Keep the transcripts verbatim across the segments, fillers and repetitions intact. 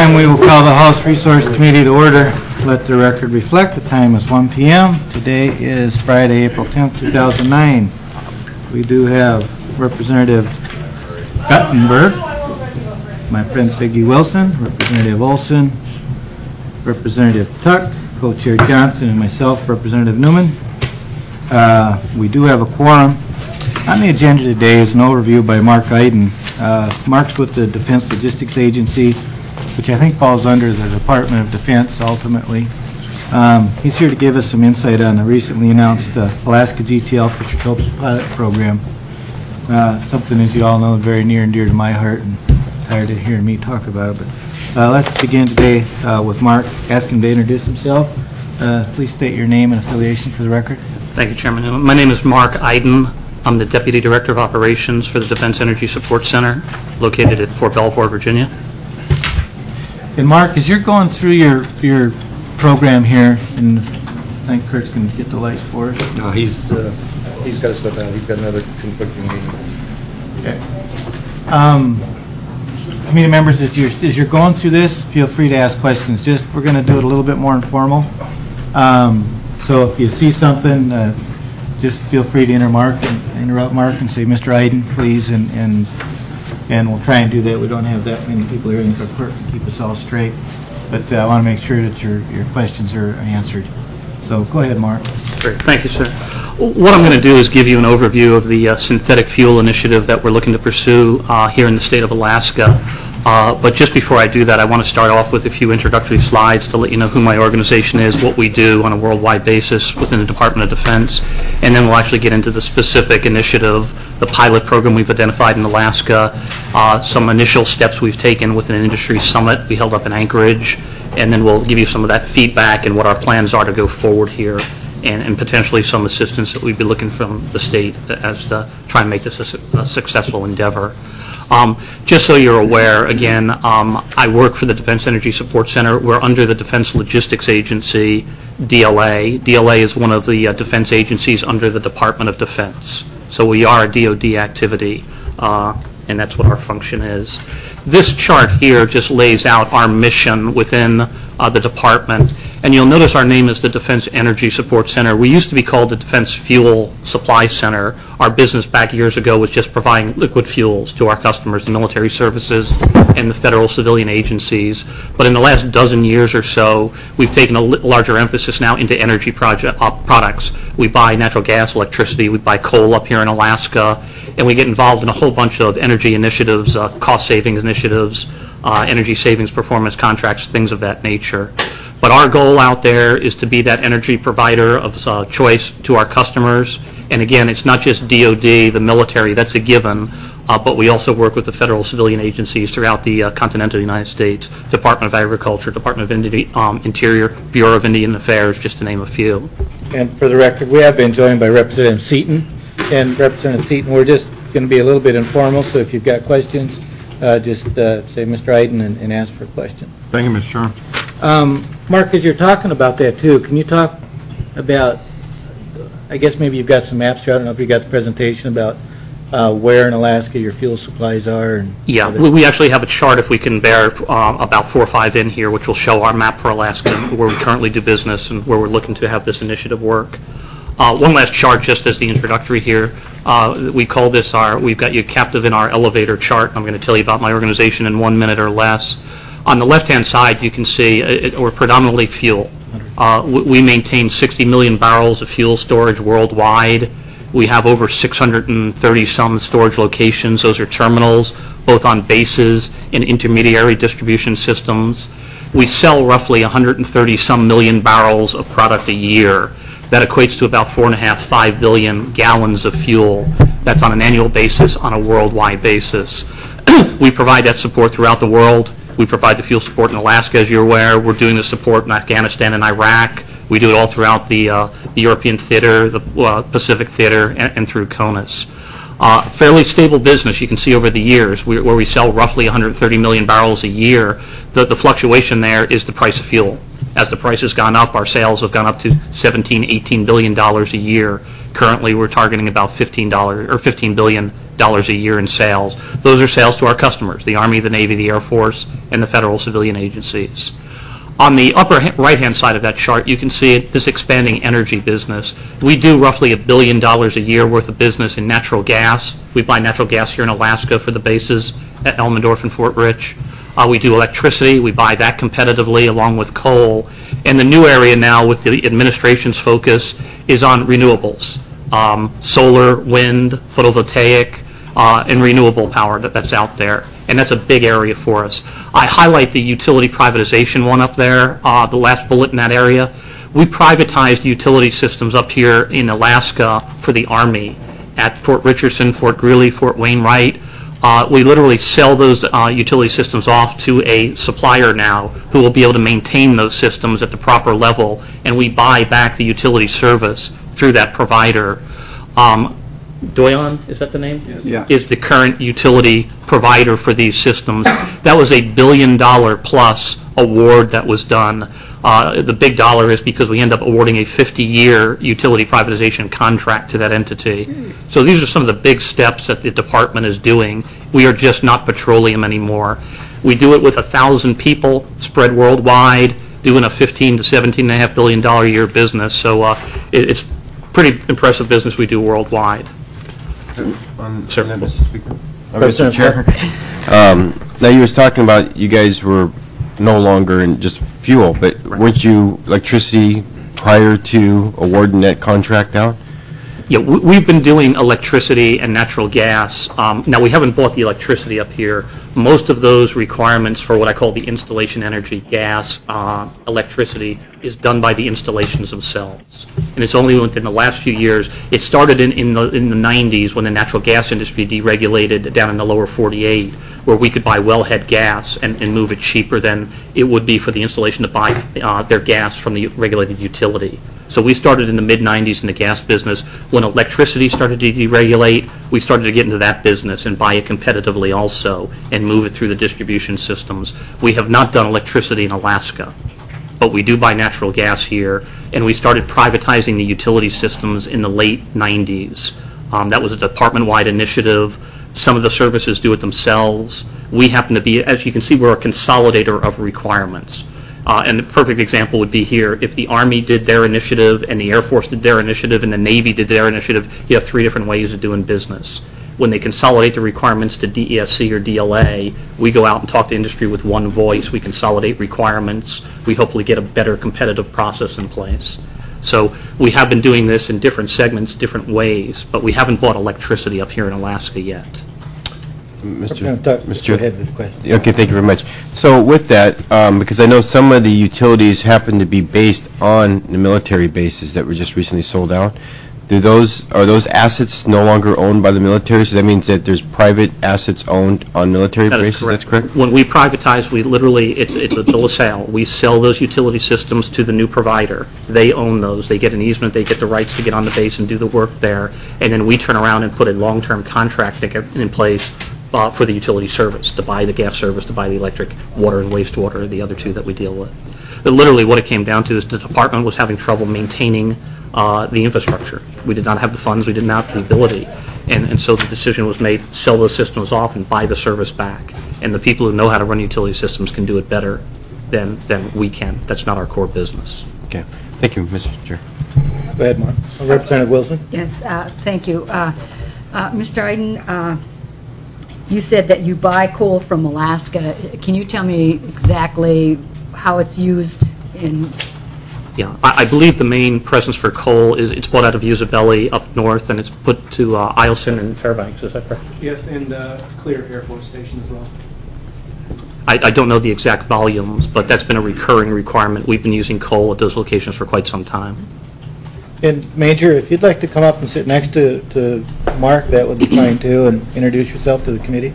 time, we will call the House Resource Committee to order. Let the record reflect the time is one p m Today is Friday, April tenth, two thousand nine. We do have Representative Guttenberg, my friend Peggy Wilson, Representative Olson, Representative Tuck, Co-Chair Johnson, and myself, Representative Newman. Uh, we do have a quorum. On the agenda today is an overview by Mark Iden. Uh, Mark's with the Defense Logistics Agency, which I think falls under the Department of Defense ultimately. Um, he's here to give us some insight on the recently announced uh, Alaska G T L Fisher Copes pilot program. Uh, something, as you all know, very near and dear to my heart, and tired of hearing me talk about it. But uh, let's begin today uh, with Mark. Ask him to introduce himself. Uh, please state your name and affiliation for the record. Thank you, Chairman. My name is Mark Iden. I'm the Deputy Director of Operations for the Defense Energy Support Center, located at Fort Belvoir, Virginia. And Mark, as you're going through your your program here, and I think Kurt's going to get the lights for us. No, he's uh, he's got to step out. He's got another conflicting meeting. Okay. Um, committee members, as you're, as you're going through this, feel free to ask questions. Just we're going to do it a little bit more informal. Um, so if you see something, uh, just feel free to inter Mark and interrupt Mark and say, Mister Iden, please, and and and we'll try and do that. We don't have that many people here, but Kurt can keep us all straight. But uh, I want to make sure that your your questions are answered. So go ahead, Mark. Great, thank you, sir. What I'm going to do is give you an overview of the uh, synthetic fuel initiative that we're looking to pursue uh, here in the state of Alaska. Uh, but just before I do that, I want to start off with a few introductory slides to let you know who my organization is, what we do on a worldwide basis within the Department of Defense, and then we'll actually get into the specific initiative, the pilot program we've identified in Alaska, uh, some initial steps we've taken with an industry summit we held up in Anchorage, and then we'll give you some of that feedback and what our plans are to go forward here, and, and potentially some assistance that we'd be looking from the state as to try and make this a, su a successful endeavor. Um, just so you're aware, again, um, I work for the Defense Energy Support Center. We're under the Defense Logistics Agency, D L A. D L A is one of the uh, defense agencies under the Department of Defense. So we are a D O D activity, uh, and that's what our function is. This chart here just lays out our mission within uh, the department. And you'll notice our name is the Defense Energy Support Center. We used to be called the Defense Fuel Supply Center. Our business back years ago was just providing liquid fuels to our customers, the military services and the federal civilian agencies. But in the last dozen years or so, we've taken a larger emphasis now into energy project, uh, products. We buy natural gas, electricity, we buy coal up here in Alaska, and we get involved in a whole bunch of energy initiatives, uh, cost savings initiatives, uh, energy savings performance contracts, things of that nature. But our goal out there is to be that energy provider of uh, choice to our customers. And again, it's not just D O D, the military, that's a given, uh, but we also work with the federal civilian agencies throughout the uh, continental United States, Department of Agriculture, Department of Indi um, Interior, Bureau of Indian Affairs, just to name a few. And for the record, we have been joined by Representative Seaton. And Representative Seaton, we're just going to be a little bit informal, so if you've got questions, uh, just uh, say Mister Iden and, and ask for a question. Thank you, Mister Chairman. Um, Mark, as you're talking about that too, can you talk about, I guess maybe you've got some maps here, I don't know if you got the presentation about uh, where in Alaska your fuel supplies are. And yeah, we, we actually have a chart, if we can bear uh, about four or five in here, which will show our map for Alaska, where we currently do business and where we're looking to have this initiative work. Uh, one last chart just as the introductory here. Uh, we call this our, we've got you captive in our elevator chart. I'm going to tell you about my organization in one minute or less. On the left-hand side, you can see it, we're predominantly fuel. Uh, we, we maintain sixty million barrels of fuel storage worldwide. We have over six hundred thirty some storage locations. Those are terminals, both on bases and intermediary distribution systems. We sell roughly one hundred thirty some million barrels of product a year. That equates to about four and a half, five billion gallons of fuel. That's on an annual basis, on a worldwide basis. We provide that support throughout the world. We provide the fuel support in Alaska, as you're aware. We're doing the support in Afghanistan and Iraq. We do it all throughout the, uh, the European theater, the uh, Pacific theater, and, and through CONUS. Uh, fairly stable business, you can see over the years, we, where we sell roughly one hundred thirty million barrels a year. The, the fluctuation there is the price of fuel. As the price has gone up, our sales have gone up to seventeen, eighteen billion dollars a year. Currently, we're targeting about fifteen dollars or fifteen billion dollars a year in sales. Those are sales to our customers, the Army, the Navy, the Air Force, and the federal civilian agencies. On the upper right-hand side of that chart, you can see this expanding energy business. We do roughly a billion dollars a year worth of business in natural gas. We buy natural gas here in Alaska for the bases at Elmendorf and Fort Rich. Uh, we do electricity. We buy that competitively along with coal. And the new area now with the administration's focus is on renewables, um, solar, wind, photovoltaic, uh, and renewable power that, that's out there. And that's a big area for us. I highlight the utility privatization one up there, uh, the last bullet in that area. We privatized utility systems up here in Alaska for the Army at Fort Richardson, Fort Greely, Fort Wainwright. Uh, we literally sell those uh, utility systems off to a supplier now who will be able to maintain those systems at the proper level, and we buy back the utility service through that provider. Um, Doyon, is that the name? Yes. Yeah. Is the current utility provider for these systems. That was a billion dollar plus award that was done. Uh, the big dollar is because we end up awarding a fifty year utility privatization contract to that entity. So these are some of the big steps that the department is doing. We are just not petroleum anymore. We do it with a thousand people spread worldwide, doing a fifteen to seventeen and a half billion dollar a year business. So uh, it, it's pretty impressive business we do worldwide. Um, Sir. Mister Speaker. Uh, Mister Mister Chair. Um, now you was talking about you guys were no longer in just fuel, but Right. weren't you electricity prior to awarding that contract out? Yeah, we- we've been doing electricity and natural gas. Um, Now, we haven't bought the electricity up here. Most of those requirements for what I call the installation energy, gas, uh, electricity, is done by the installations themselves. And it's only within the last few years. It started in, in the in the nineties when the natural gas industry deregulated down in the lower forty-eight, where we could buy wellhead gas and, and move it cheaper than it would be for the installation to buy uh, their gas from the regulated utility. So we started in the mid nineties in the gas business. When electricity started to deregulate, we started to get into that business and buy it competitively also and move it through the distribution systems. We have not done electricity in Alaska, but we do buy natural gas here, and we started privatizing the utility systems in the late nineties. Um, that was a department-wide initiative. Some of the services do it themselves. We happen to be, as you can see, we're a consolidator of requirements. Uh, and the perfect example would be here. If the Army did their initiative and the Air Force did their initiative and the Navy did their initiative, you have three different ways of doing business. When they consolidate the requirements to D E S C or D L A, we go out and talk to industry with one voice. We consolidate requirements. We hopefully get a better competitive process in place. So we have been doing this in different segments, different ways, but we haven't bought electricity up here in Alaska yet. Mister Go Mister ahead with the question. Okay, thank you very much. So with that, um, because I know some of the utilities happen to be based on the military bases that were just recently sold out, do those, are those assets no longer owned by the military? So that means that there's private assets owned on military That is bases? That's correct? When we privatize, we literally, it's, it's a bill of sale. We sell those utility systems to the new provider. They own those. They get an easement. They get the rights to get on the base and do the work there. And then we turn around and put a long-term contract in place uh, for the utility service, to buy the gas service, to buy the electric, water, and wastewater, the other two that we deal with. But literally what it came down to is the department was having trouble maintaining uh, the infrastructure. We did not have the funds. We did not have the ability. And, and so the decision was made, sell those systems off and buy the service back. And the people who know how to run utility systems can do it better than, than we can. That's not our core business. Okay. Thank you, Mister Chair. Go ahead, Mark. Representative Wilson? Yes, uh, thank you. Uh, uh, Mister Iden, uh, you said that you buy coal from Alaska. Can you tell me exactly how it's used in? Yeah, I, I believe the main presence for coal is it's bought out of Usabelli up north, and it's put to uh, Eielson and Fairbanks. Is that correct? Yes, and uh, Clear Air Force Station as well. I, I don't know the exact volumes, but that's been a recurring requirement. We've been using coal at those locations for quite some time. And Major, if you'd like to come up and sit next to, to Mark, that would be fine too, and introduce yourself to the committee.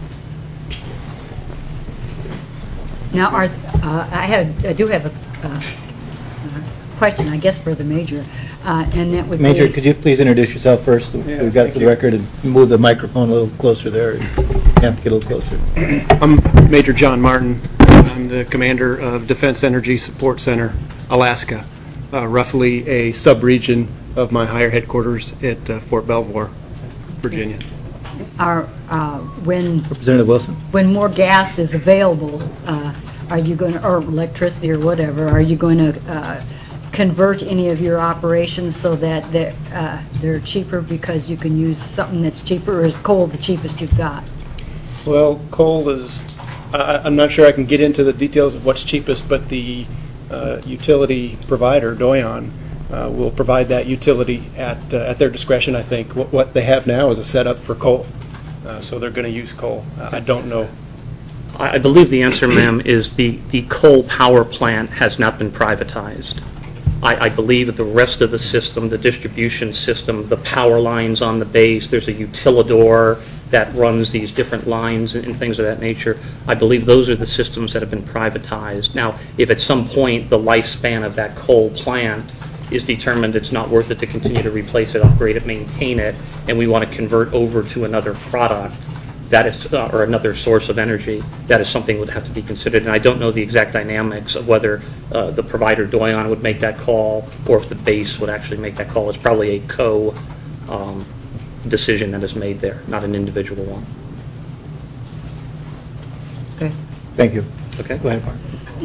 Now, are, uh, I had, I do have a uh, uh, question, I guess, for the Major, uh, and that would be... Major, could you please introduce yourself first? We've got it for the record, and move the microphone a little closer there. You have to get a little closer. I'm Major John Martin. And I'm the commander of Defense Energy Support Center, Alaska, uh, roughly a sub-region of my higher headquarters at uh, Fort Belvoir, Virginia. are, uh, when, Representative Wilson? when more gas is available, uh, are you going to, or electricity or whatever, are you going to uh, convert any of your operations so that they're, uh, they're cheaper because you can use something that's cheaper, or is coal the cheapest you've got? Well, coal is, I- I'm not sure I can get into the details of what's cheapest, but the uh, utility provider, Doyon, uh, will provide that utility at uh, at their discretion, I think. What what they have now is a setup for coal, uh, so they're going to use coal. Uh, I don't know. I I believe the answer, ma'am, is the, the coal power plant has not been privatized. I, I believe that the rest of the system, the distribution system, the power lines on the base, there's a utilidor that runs these different lines and, and things of that nature. I believe those are the systems that have been privatized. Now, if at some point the lifespan of that coal plant is determined it's not worth it to continue to replace it, upgrade it, maintain it, and we want to convert over to another product, that is, uh, or another source of energy, that is something that would have to be considered. And I don't know the exact dynamics of whether uh, the provider, Doyon, would make that call, or if the base would actually make that call. It's probably a co um, decision that is made there, not an individual one. Okay. Thank you. Okay? Go ahead,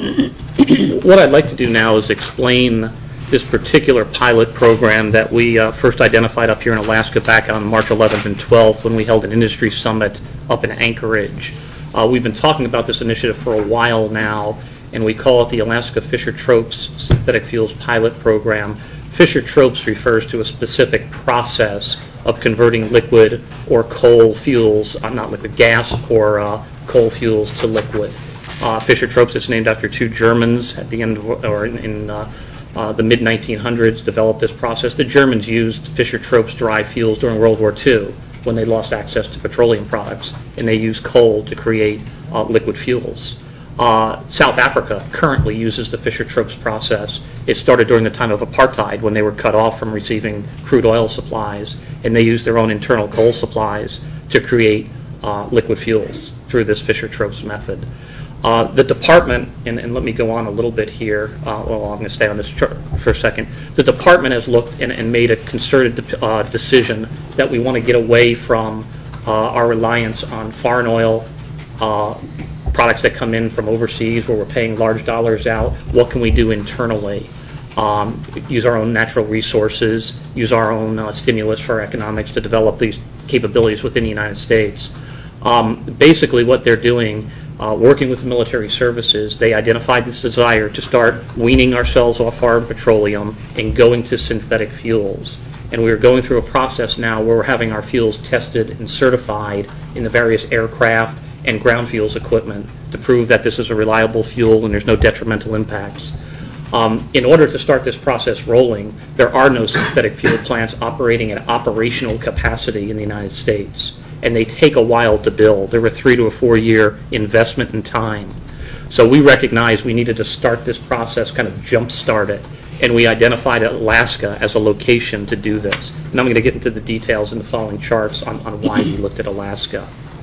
Mark. What I'd like to do now is explain this particular pilot program that we uh, first identified up here in Alaska back on March eleventh and twelfth when we held an industry summit up in Anchorage. Uh, we've been talking about this initiative for a while now, and we call it the Alaska Fischer-Tropsch Synthetic Fuels Pilot Program. Fischer-Tropsch refers to a specific process of converting liquid or coal fuels, uh, not liquid, gas or uh, coal fuels to liquid. Uh, Fischer-Tropsch is named after two Germans at the end of, or in, in uh, uh, the mid nineteen hundreds developed this process. The Germans used Fischer-Tropsch dry fuels during World War Two when they lost access to petroleum products, and they used coal to create uh, liquid fuels. Uh, South Africa currently uses the Fischer-Tropsch process. It started during the time of apartheid when they were cut off from receiving crude oil supplies, and they used their own internal coal supplies to create uh, liquid fuels through this Fischer-Tropsch method. Uh, the department, and, and let me go on a little bit here, uh, well, I'm going to stay on this for a second. The department has looked and, and made a concerted de uh, decision that we want to get away from uh, our reliance on foreign oil uh, products that come in from overseas where we're paying large dollars out. What can we do internally? Um, use our own natural resources, use our own uh, stimulus for economics to develop these capabilities within the United States. Um, basically what they're doing, uh, working with the military services, they identified this desire to start weaning ourselves off foreign petroleum and going to synthetic fuels. And we are going through a process now where we're having our fuels tested and certified in the various aircraft and ground fuels equipment to prove that this is a reliable fuel and there's no detrimental impacts. Um, in order to start this process rolling, there are no synthetic fuel plants operating at operational capacity in the United States, and they take a while to build. They're a three to a four year investment in time. So we recognized we needed to start this process, kind of jump start it, and we identified Alaska as a location to do this. And I'm going to get into the details in the following charts on, on why we looked at Alaska.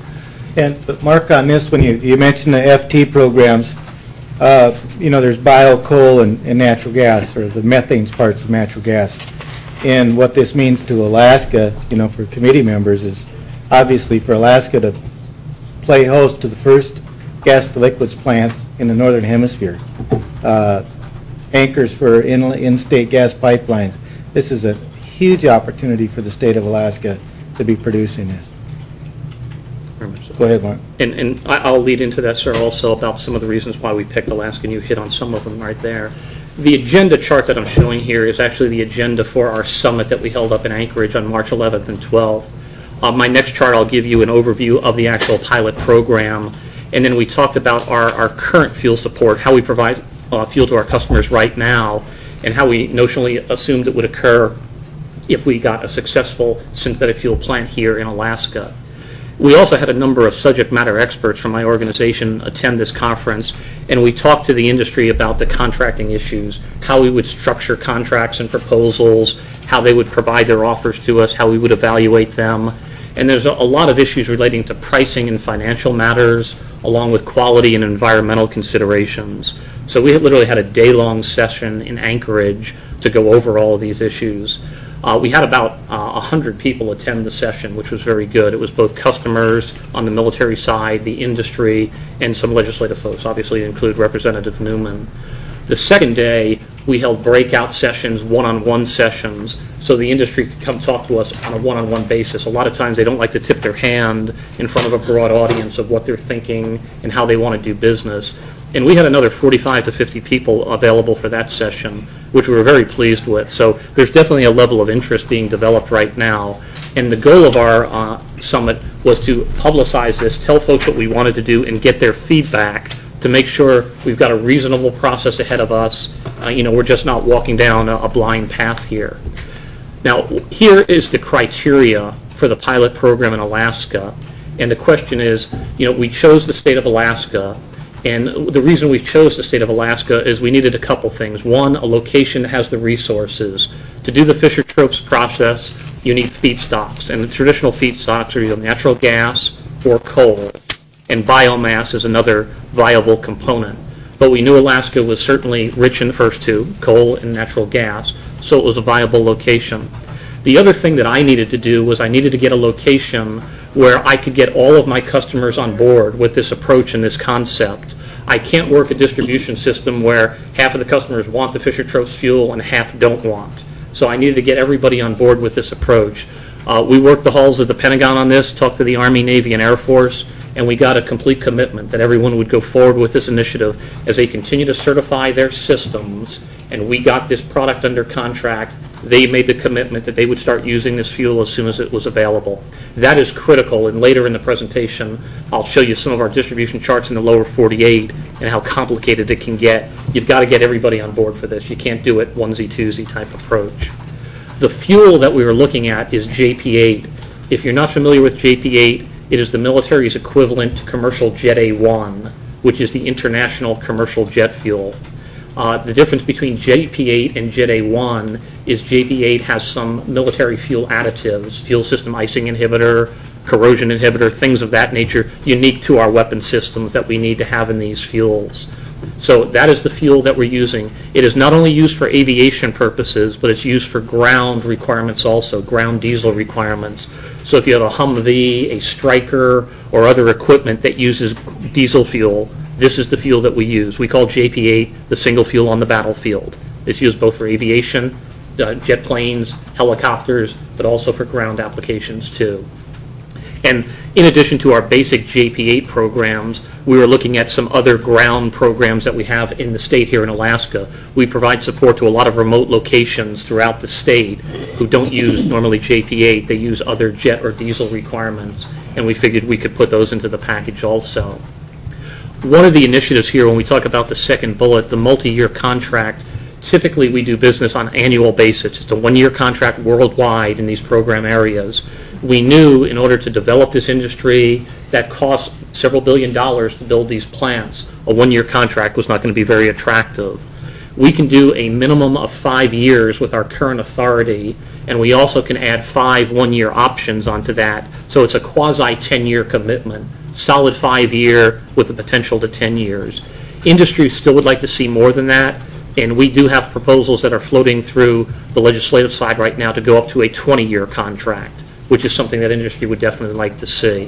And but Mark, on this, when you, you mentioned the F T programs, uh, you know, there's bio, coal, and, and natural gas, or the methane parts of natural gas. And what this means to Alaska, you know, for committee members is obviously for Alaska to play host to the first gas to liquids plants in the northern hemisphere. Uh, anchors for in, in-state gas pipelines. This is a huge opportunity for the state of Alaska to be producing this. Very much so. Go ahead, Mark. And, and I- I'll lead into that, sir, also about some of the reasons why we picked Alaska, and you hit on some of them right there. The agenda chart that I'm showing here is actually the agenda for our summit that we held up in Anchorage on March eleventh and twelfth. Uh, my next chart, I'll give you an overview of the actual pilot program, and then we talked about our, our current fuel support, how we provide uh, fuel to our customers right now, and how we notionally assumed it would occur if we got a successful synthetic fuel plant here in Alaska. We also had a number of subject matter experts from my organization attend this conference, and we talked to the industry about the contracting issues, how we would structure contracts and proposals, how they would provide their offers to us, how we would evaluate them. And there's a, a lot of issues relating to pricing and financial matters, along with quality and environmental considerations. So we literally had a day-long session in Anchorage to go over all of these issues. Uh, we had about uh, one hundred people attend the session, which was very good. It was both customers on the military side, the industry, and some legislative folks, obviously include Representative Newman. The second day, we held breakout sessions, one-on-one sessions, so the industry could come talk to us on a one-on-one basis. A lot of times they don't like to tip their hand in front of a broad audience of what they're thinking and how they want to do business. And we had another forty-five to fifty people available for that session, which we were very pleased with. So there's definitely a level of interest being developed right now. And the goal of our uh, summit was to publicize this, tell folks what we wanted to do, and get their feedback to make sure we've got a reasonable process ahead of us. Uh, you know, we're just not walking down a, a blind path here. Now, here is the criteria for the pilot program in Alaska. And the question is, you know, we chose the state of Alaska. And the reason we chose the state of Alaska is we needed a couple things. One, a location that has the resources. To do the Fischer-Tropsch process, you need feedstocks. And the traditional feedstocks are either natural gas or coal. And biomass is another viable component. But we knew Alaska was certainly rich in the first two, coal and natural gas, so it was a viable location. The other thing that I needed to do was I needed to get a location where I could get all of my customers on board with this approach and this concept. I can't work a distribution system where half of the customers want the Fischer-Tropsch fuel and half don't want. So I needed to get everybody on board with this approach. Uh, we worked the halls of the Pentagon on this, talked to the Army, Navy, and Air Force, and we got a complete commitment that everyone would go forward with this initiative as they continue to certify their systems, and we got this product under contract. They made the commitment that they would start using this fuel as soon as it was available. That is critical, and later in the presentation, I'll show you some of our distribution charts in the lower forty-eight and how complicated it can get. You've got to get everybody on board for this. You can't do it onesie-twosie type approach. The fuel that we were looking at is J P eight. If you're not familiar with J P eight, it is the military's equivalent to commercial Jet A one, which is the international commercial jet fuel. Uh, the difference between J P eight and Jet A one is J P eight has some military fuel additives, fuel system icing inhibitor, corrosion inhibitor, things of that nature, unique to our weapon systems that we need to have in these fuels. So that is the fuel that we're using. It is not only used for aviation purposes, but it's used for ground requirements also, ground diesel requirements. So if you have a Humvee, a Stryker, or other equipment that uses diesel fuel, this is the fuel that we use. We call J P eight the single fuel on the battlefield. It's used both for aviation, uh, jet planes, helicopters, but also for ground applications too. And in addition to our basic J P eight programs, we were looking at some other ground programs that we have in the state here in Alaska. We provide support to a lot of remote locations throughout the state who don't use normally J P eight. They use other jet or diesel requirements, and we figured we could put those into the package also. One of the initiatives here, when we talk about the second bullet, the multi-year contract, typically we do business on an annual basis. It's a one-year contract worldwide in these program areas. We knew in order to develop this industry that cost several billion dollars to build these plants, a one-year contract was not going to be very attractive. We can do a minimum of five years with our current authority, and we also can add five one-year options onto that. So it's a quasi ten-year commitment, solid five-year with the potential to ten years. Industry still would like to see more than that, and we do have proposals that are floating through the legislative side right now to go up to a twenty-year contract, which is something that industry would definitely like to see.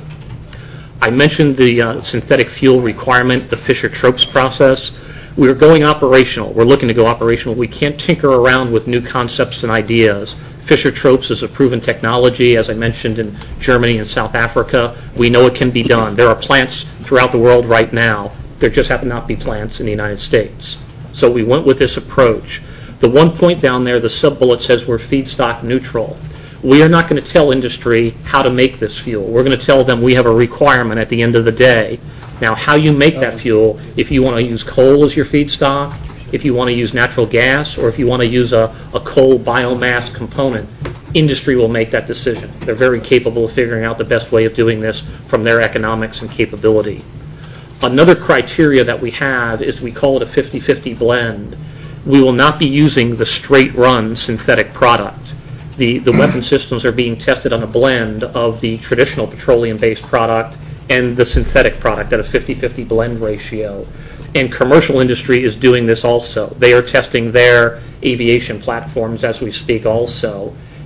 I mentioned the uh, synthetic fuel requirement, the Fischer-Tropsch process. We're going operational. We're looking to go operational. We can't tinker around with new concepts and ideas. Fischer-Tropsch is a proven technology, as I mentioned, in Germany and South Africa. We know it can be done. There are plants throughout the world right now. There just happen not to be plants in the United States. So we went with this approach. The one point down there, the sub-bullet says we're feedstock neutral. We are not going to tell industry how to make this fuel. We're going to tell them we have a requirement at the end of the day. Now, how you make that fuel, if you want to use coal as your feedstock, if you want to use natural gas, or if you want to use a, a coal biomass component, industry will make that decision. They're very capable of figuring out the best way of doing this from their economics and capability. Another criteria that we have is we call it a fifty fifty blend. We will not be using the straight run synthetic product. The, the weapon systems are being tested on a blend of the traditional petroleum-based product and the synthetic product at a fifty fifty blend ratio. And commercial industry is doing this also. They are testing their aviation platforms as we speak also.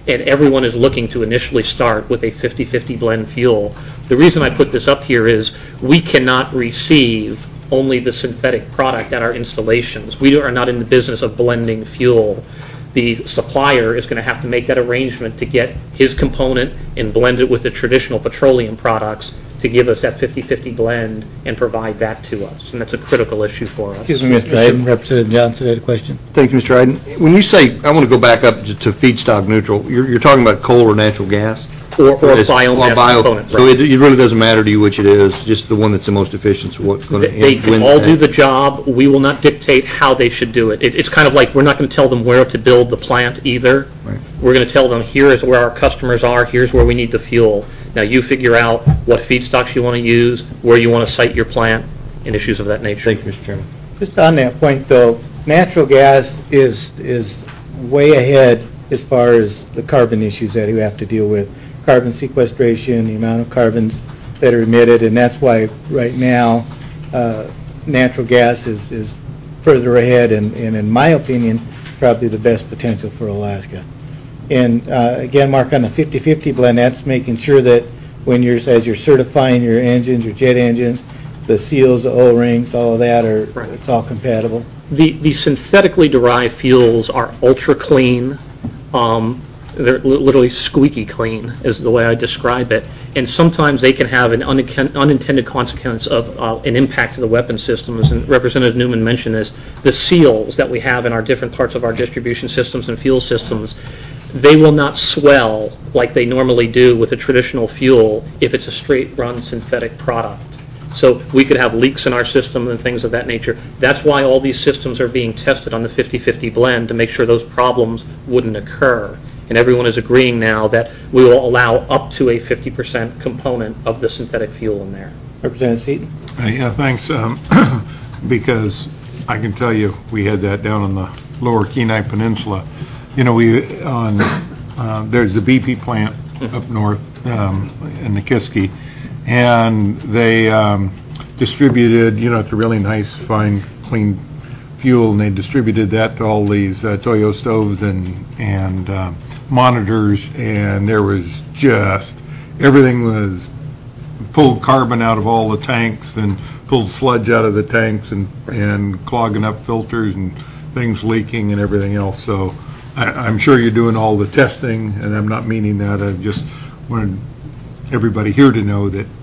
and everyone is looking to initially start with a fifty fifty blend fuel. The reason I put this up here is we cannot receive only the synthetic product at our installations. We are not in the business of blending fuel. The supplier is going to have to make that arrangement to get his component and blend it with the traditional petroleum products to give us that fifty fifty blend and provide that to us. And that's a critical issue for us. Excuse me, Mister Iden. Representative Johnson had a question. Thank you, Mister Iden. When you say, I want to go back up to to feedstock neutral, you're, you're talking about coal or natural gas? Or, or It's- biomass or bio- component. So right. it, it really doesn't matter to you which it is, just the one that's the most efficient, so what's going to... They can all do the job. We will not dictate how they should do it. it. It's kind of like we're not going to tell them where to build the plant either. Right. We're going to tell them here is where our customers are, here's where we need the fuel. Now you figure out what feedstocks you want to use, where you want to site your plant, and issues of that nature. Thank you, Mister Chairman. Just on that point, though, natural gas is, is way ahead as far as the carbon issues that you have to deal with. Carbon sequestration, the amount of carbons that are emitted, and that's why right now uh, natural gas is, is further ahead and, and in my opinion, probably the best potential for Alaska. And uh, again, Mark, on the fifty fifty blend, that's making sure that when you're, as you're certifying your engines, your jet engines, the seals, the O-rings, all of that are, Right. it's all compatible. The, the synthetically derived fuels are ultra clean. Um, they're li- literally squeaky clean is the way I describe it. And sometimes they can have an unac- unintended consequence of uh, an impact to the weapon systems. And Representative Newman mentioned this. The seals that we have in our different parts of our distribution systems and fuel systems, they will not swell like they normally do with a traditional fuel if it's a straight run synthetic product. So we could have leaks in our system and things of that nature. That's why all these systems are being tested on the fifty fifty blend to make sure those problems wouldn't occur. And everyone is agreeing now that we will allow up to a fifty percent component of the synthetic fuel in there. Representative Seaton? Uh, Yeah, thanks, um, because I can tell you, we had that down on the lower Kenai Peninsula. You know, we, on, uh, there's the B P plant up north um, in Nikiski, and they um, distributed, you know, it's a really nice, fine, clean fuel, and they distributed that to all these uh, Toyo stoves and, and uh, monitors, and there was just, everything was pulled carbon out of all the tanks and pulled sludge out of the tanks and, and clogging up filters and things leaking and everything else. So I, I'm sure you're doing all the testing, and I'm not meaning that. I just wanted everybody here to know that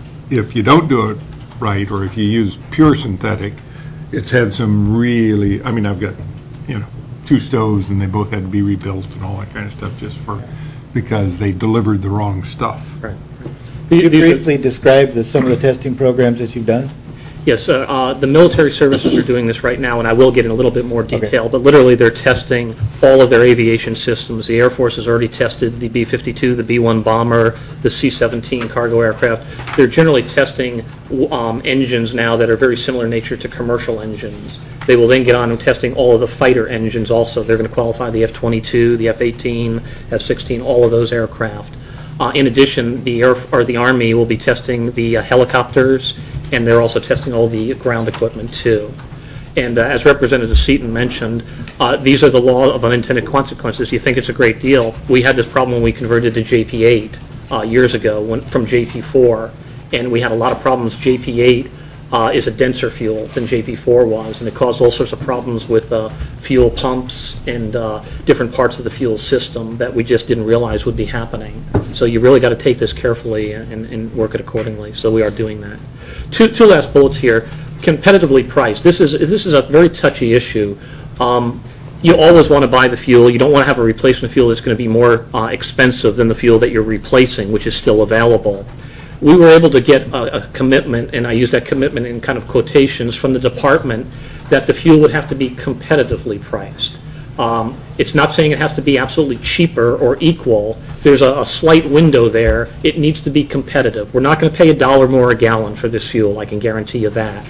if you don't do it right, or if you use pure synthetic, it's had some really, I mean, I've got, you know, two stoves and they both had to be rebuilt and all that kind of stuff just for, because they delivered the wrong stuff. Right. Could you These are- briefly describe the, some of the testing programs that you've done? Yes, uh, uh, the military services are doing this right now, and I will get in a little bit more detail, but literally they're testing all of their aviation systems. The Air Force has already tested the B fifty-two, the B one bomber, the C seventeen cargo aircraft. They're generally testing um, engines now that are very similar in nature to commercial engines. They will then get on and testing all of the fighter engines also. They're going to qualify the F twenty-two, the F eighteen, F sixteen, all of those aircraft. Uh, in addition, the Air or the Army will be testing the uh, helicopters, and they're also testing all the ground equipment too. And uh, as Representative Seaton mentioned, uh, these are the law of unintended consequences. You think it's a great deal. We had this problem when we converted to J P eight uh, years ago when, from J P four, and we had a lot of problems. J P eight uh, is a denser fuel than J P four was, and it caused all sorts of problems with uh, fuel pumps and uh, different parts of the fuel system that we just didn't realize would be happening. So you really got to take this carefully and, and work it accordingly. So we are doing that. Two, two last bullets here. Competitively priced. This is this is a very touchy issue. Um, you always want to buy the fuel. You don't want to have a replacement fuel that's going to be more uh, expensive than the fuel that you're replacing, which is still available. We were able to get a, a commitment, and I use that commitment in kind of quotations from the department, that the fuel would have to be competitively priced. Um, it's not saying it has to be absolutely cheaper or equal. There's a, a slight window there. It needs to be competitive. We're not going to pay a dollar more a gallon for this fuel, I can guarantee you that.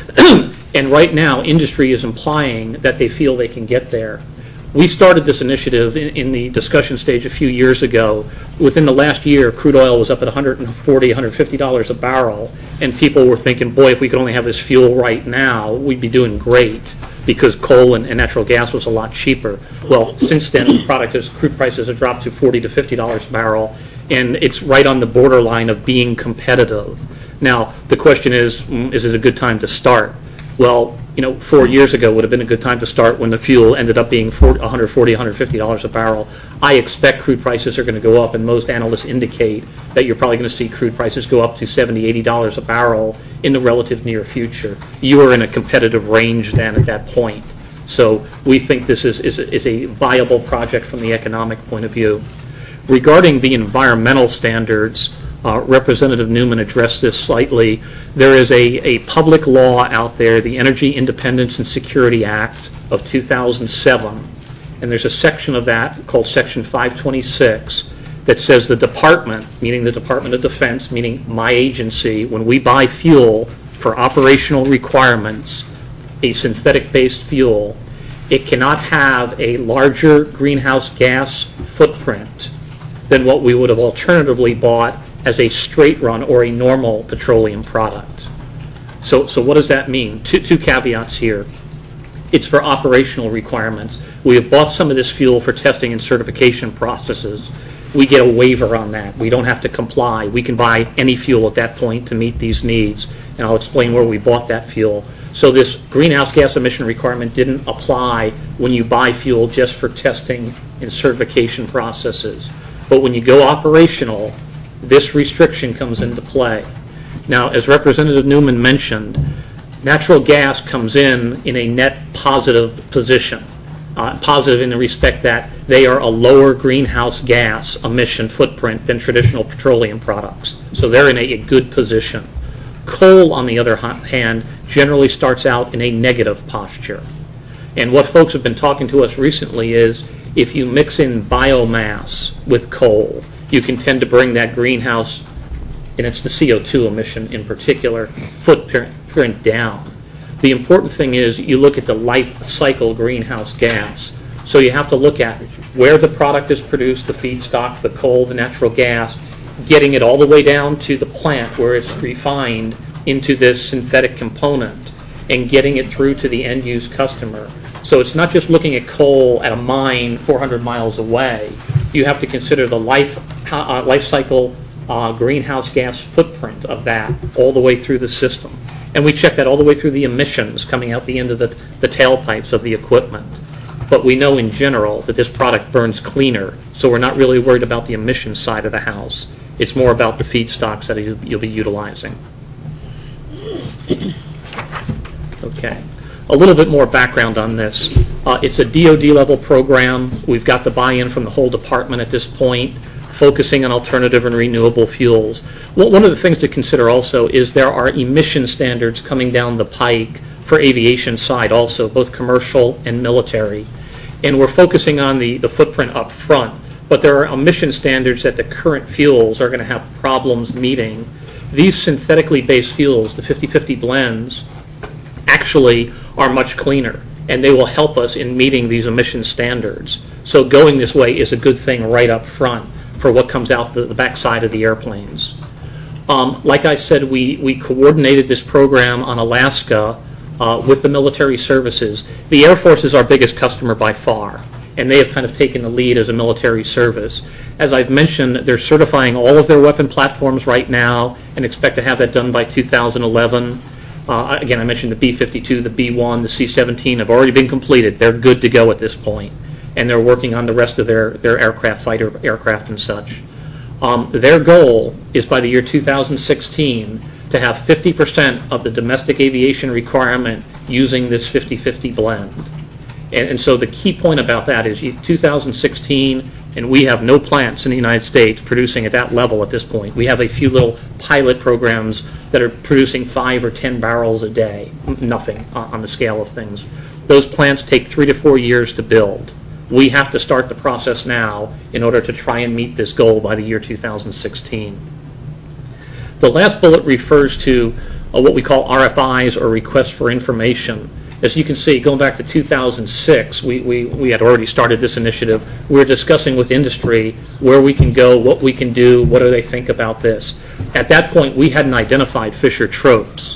And right now, industry is implying that they feel they can get there. We started this initiative in, in the discussion stage a few years ago. Within the last year, crude oil was up at one hundred forty dollars, one hundred fifty dollars a barrel, and people were thinking, boy, if we could only have this fuel right now, we'd be doing great. because coal and, and natural gas was a lot cheaper. Well, since then, the product is, crude prices have dropped to forty to fifty dollars a barrel, and it's right on the borderline of being competitive. Now, the question is, mm, is it a good time to start? Well, you know, four years ago would have been a good time to start when the fuel ended up being one hundred forty, one hundred fifty dollars a barrel. I expect crude prices are going to go up, and most analysts indicate that you're probably going to see crude prices go up to seventy, eighty dollars a barrel in the relative near future. You are in a competitive range then at that point. So we think this is, is, is a viable project from the economic point of view. Regarding the environmental standards, Uh, Representative Newman addressed this slightly. There is a, a public law out there, the Energy Independence and Security Act of two thousand seven, and there's a section of that called Section five twenty-six that says the department, meaning the Department of Defense, meaning my agency, when we buy fuel for operational requirements, a synthetic-based fuel, it cannot have a larger greenhouse gas footprint than what we would have alternatively bought as a straight run or a normal petroleum product. So, so what does that mean? Two, two caveats here. It's for operational requirements. We have bought some of this fuel for testing and certification processes. We get a waiver on that. We don't have to comply. We can buy any fuel at that point to meet these needs, and I'll explain where we bought that fuel. So this greenhouse gas emission requirement didn't apply when you buy fuel just for testing and certification processes. But when you go operational, this restriction comes into play. Now, as Representative Newman mentioned, natural gas comes in in a net positive position, uh, positive in the respect that they are a lower greenhouse gas emission footprint than traditional petroleum products. So they're in a, a good position. Coal, on the other hand, generally starts out in a negative posture. And what folks have been talking to us recently is if you mix in biomass with coal, you can tend to bring that greenhouse, and it's the C O two emission in particular, footprint down. The important thing is you look at the life cycle greenhouse gas. So you have to look at where the product is produced, the feedstock, the coal, the natural gas, getting it all the way down to the plant where it's refined into this synthetic component and getting it through to the end-use customer. So it's not just looking at coal at a mine four hundred miles away. You have to consider the life, uh, life cycle uh, greenhouse gas footprint of that all the way through the system. And we check that all the way through the emissions coming out the end of the, the tailpipes of the equipment. But we know in general that this product burns cleaner, so we're not really worried about the emissions side of the house. It's more about the feedstocks that you, you'll be utilizing. Okay. A little bit more background on this. Uh, it's a D O D level program. We've got the buy-in from the whole department at this point, focusing on alternative and renewable fuels. Well, one of the things to consider also is there are emission standards coming down the pike for aviation side also, both commercial and military. And we're focusing on the, the footprint up front, but there are emission standards that the current fuels are going to have problems meeting. These synthetically based fuels, the fifty fifty blends, actually are much cleaner, and they will help us in meeting these emission standards. So going this way is a good thing right up front for what comes out the, the backside of the airplanes. Um, like I said, we, we coordinated this program on Alaska uh, with the military services. The Air Force is our biggest customer by far, and they have kind of taken the lead as a military service. As I've mentioned, they're certifying all of their weapon platforms right now and expect to have that done by two thousand eleven. Uh, again, I mentioned the B fifty-two, the B one, the C seventeen have already been completed. They're good to go at this point, and they're working on the rest of their, their aircraft, fighter aircraft and such. Um, their goal is by the year two thousand sixteen to have fifty percent of the domestic aviation requirement using this fifty fifty blend. And, and so the key point about that is two thousand sixteen, and we have no plants in the United States producing at that level at this point. We have a few little pilot programs that are producing five or ten barrels a day, nothing on the scale of things. Those plants take three to four years to build. We have to start the process now in order to try and meet this goal by the year two thousand sixteen. The last bullet refers to uh, what we call R F Is, or requests for information. As you can see, going back to two thousand six, we, we, we had already started this initiative. We were discussing with industry where we can go, what we can do, what do they think about this. At that point, we hadn't identified Fischer-Tropsch,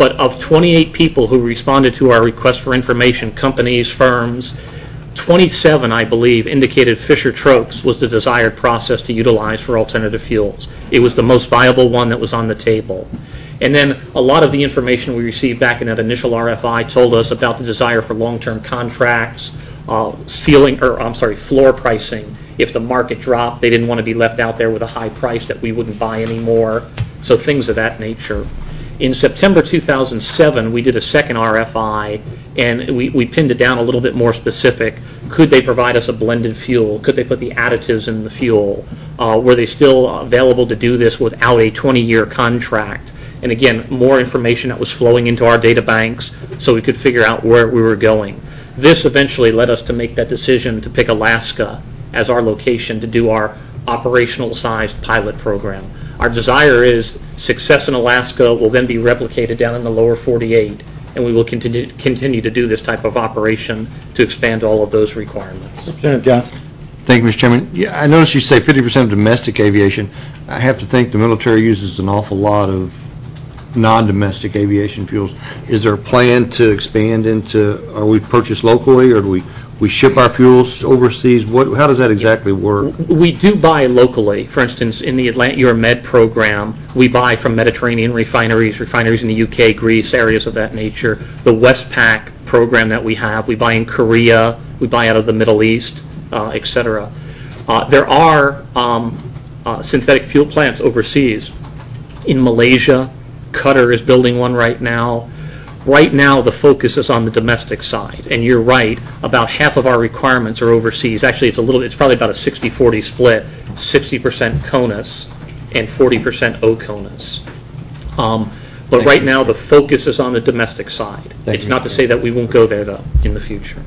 But of twenty-eight people who responded to our request for information, companies, firms, twenty-seven, I believe, indicated Fischer-Tropsch was the desired process to utilize for alternative fuels. It was the most viable one that was on the table. And then a lot of the information we received back in that initial R F I told us about the desire for long-term contracts, uh, ceiling, or I'm sorry, floor pricing. If the market dropped, they didn't want to be left out there with a high price that we wouldn't buy anymore. So things of that nature. In September two thousand seven, we did a second R F I, and we, we pinned it down a little bit more specific. Could they provide us a blended fuel? Could they put the additives in the fuel? Uh, were they still available to do this without a twenty-year contract? And again, more information that was flowing into our data banks so we could figure out where we were going. This eventually led us to make that decision to pick Alaska as our location to do our operational sized pilot program. Our desire is success in Alaska will then be replicated down in the lower forty-eight, and we will continue, continue to do this type of operation to expand all of those requirements. Representative Johnson. Thank you, Mister Chairman. Yeah, I noticed you say fifty percent of domestic aviation. I have to think the military uses an awful lot of non-domestic aviation fuels. Is there a plan to expand into, are we purchased locally, or do we, we ship our fuels overseas? What, how does that exactly work? We do buy locally. For instance, in the Atlant Euromed program, we buy from Mediterranean refineries, refineries in the U K, Greece, areas of that nature. The Westpac program that we have, we buy in Korea, we buy out of the Middle East, uh, et cetera. Uh, there are um, uh, synthetic fuel plants overseas. In Malaysia, Qatar is building one right now. Right now, the focus is on the domestic side, and you're right, about half of our requirements are overseas. Actually, it's a little, it's probably about a sixty forty split, sixty percent CONUS and forty percent OCONUS. Um, but Thank right you. now, the focus is on the domestic side. Thank It's you. not to say that we won't go there, though, in the future.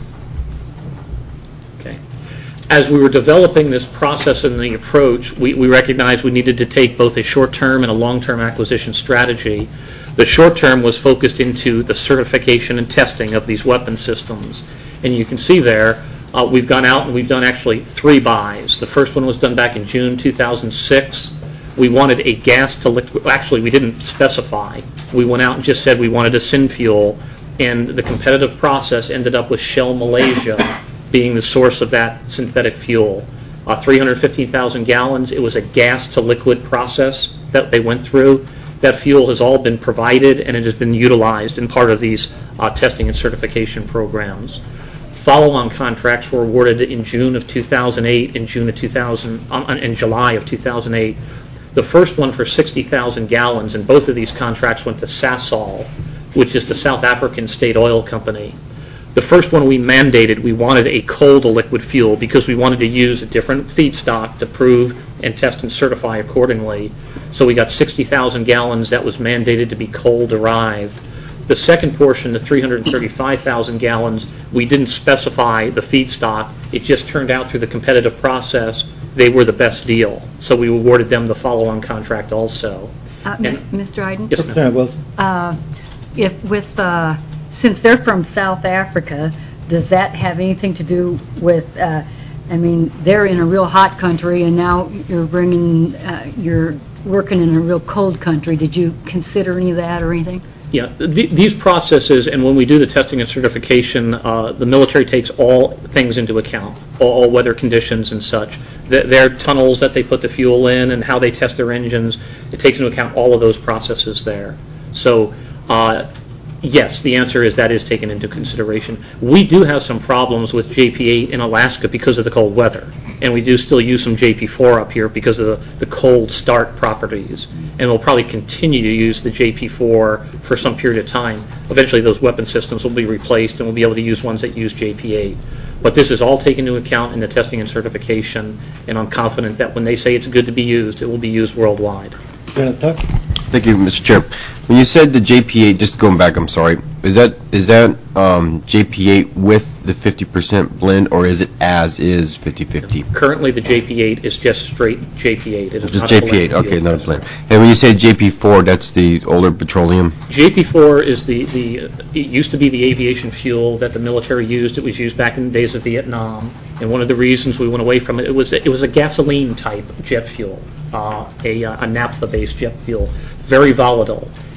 Okay. As we were developing this process and the approach, we, we recognized we needed to take both a short-term and a long-term acquisition strategy. The short term was focused into the certification and testing of these weapon systems. And you can see there, uh, we've gone out and we've done actually three buys. The first one was done back in June two thousand six. We wanted a gas to liquid, actually we didn't specify. We went out and just said we wanted a syn-fuel, and the competitive process ended up with Shell Malaysia being the source of that synthetic fuel. Uh, three hundred fifteen thousand gallons, it was a gas to liquid process that they went through. That fuel has all been provided, and it has been utilized in part of these uh, testing and certification programs. Follow-on contracts were awarded in June of two thousand eight and June of two thousand, um, in July of two thousand eight. The first one for sixty thousand gallons, and both of these contracts went to Sasol, which is the South African state oil company. The first one we mandated, we wanted a coal to liquid fuel because we wanted to use a different feedstock to prove and test and certify accordingly. So we got sixty thousand gallons that was mandated to be coal derived. The second portion, the three hundred thirty-five thousand gallons, we didn't specify the feedstock. It just turned out through the competitive process they were the best deal. So we awarded them the follow-on contract also. Uh, Mis- Mister Iden? Yes, ma'am. Representative Wilson. Uh, If, with, uh, since they're from South Africa, does that have anything to do with, uh, I mean, they're in a real hot country, and now you're bringing, uh, you're working in a real cold country. Did you consider any of that or anything? Yeah, th- these processes, and when we do the testing and certification, uh, the military takes all things into account, all, all weather conditions and such. Th- their tunnels that they put the fuel in and how they test their engines, it takes into account all of those processes there. So, uh, yes, the answer is that is taken into consideration. We do have some problems with J P eight in Alaska because of the cold weather, and we do still use some J P four up here because of the, the cold start properties, and we'll probably continue to use the J P four for some period of time. Eventually those weapon systems will be replaced, and we'll be able to use ones that use J P eight. But this is all taken into account in the testing and certification, and I'm confident that when they say it's good to be used, it will be used worldwide. Representative Tuck. Thank you, Mister Chair. When you said the J P eight, just going back, I'm sorry, is that is that um, J P eight with the fifty percent blend, or is it as is fifty fifty? Currently, the J P eight is just straight J P eight. It is Just not a J P eight, blended okay, fuel. not a blend. And when you say J P four, that's the older petroleum? J P four is the, the, it used to be the aviation fuel that the military used. It was used back in the days of Vietnam. And one of the reasons we went away from it, it was, it was a gasoline type jet fuel, uh, a, a naphtha-based jet fuel, very volatile.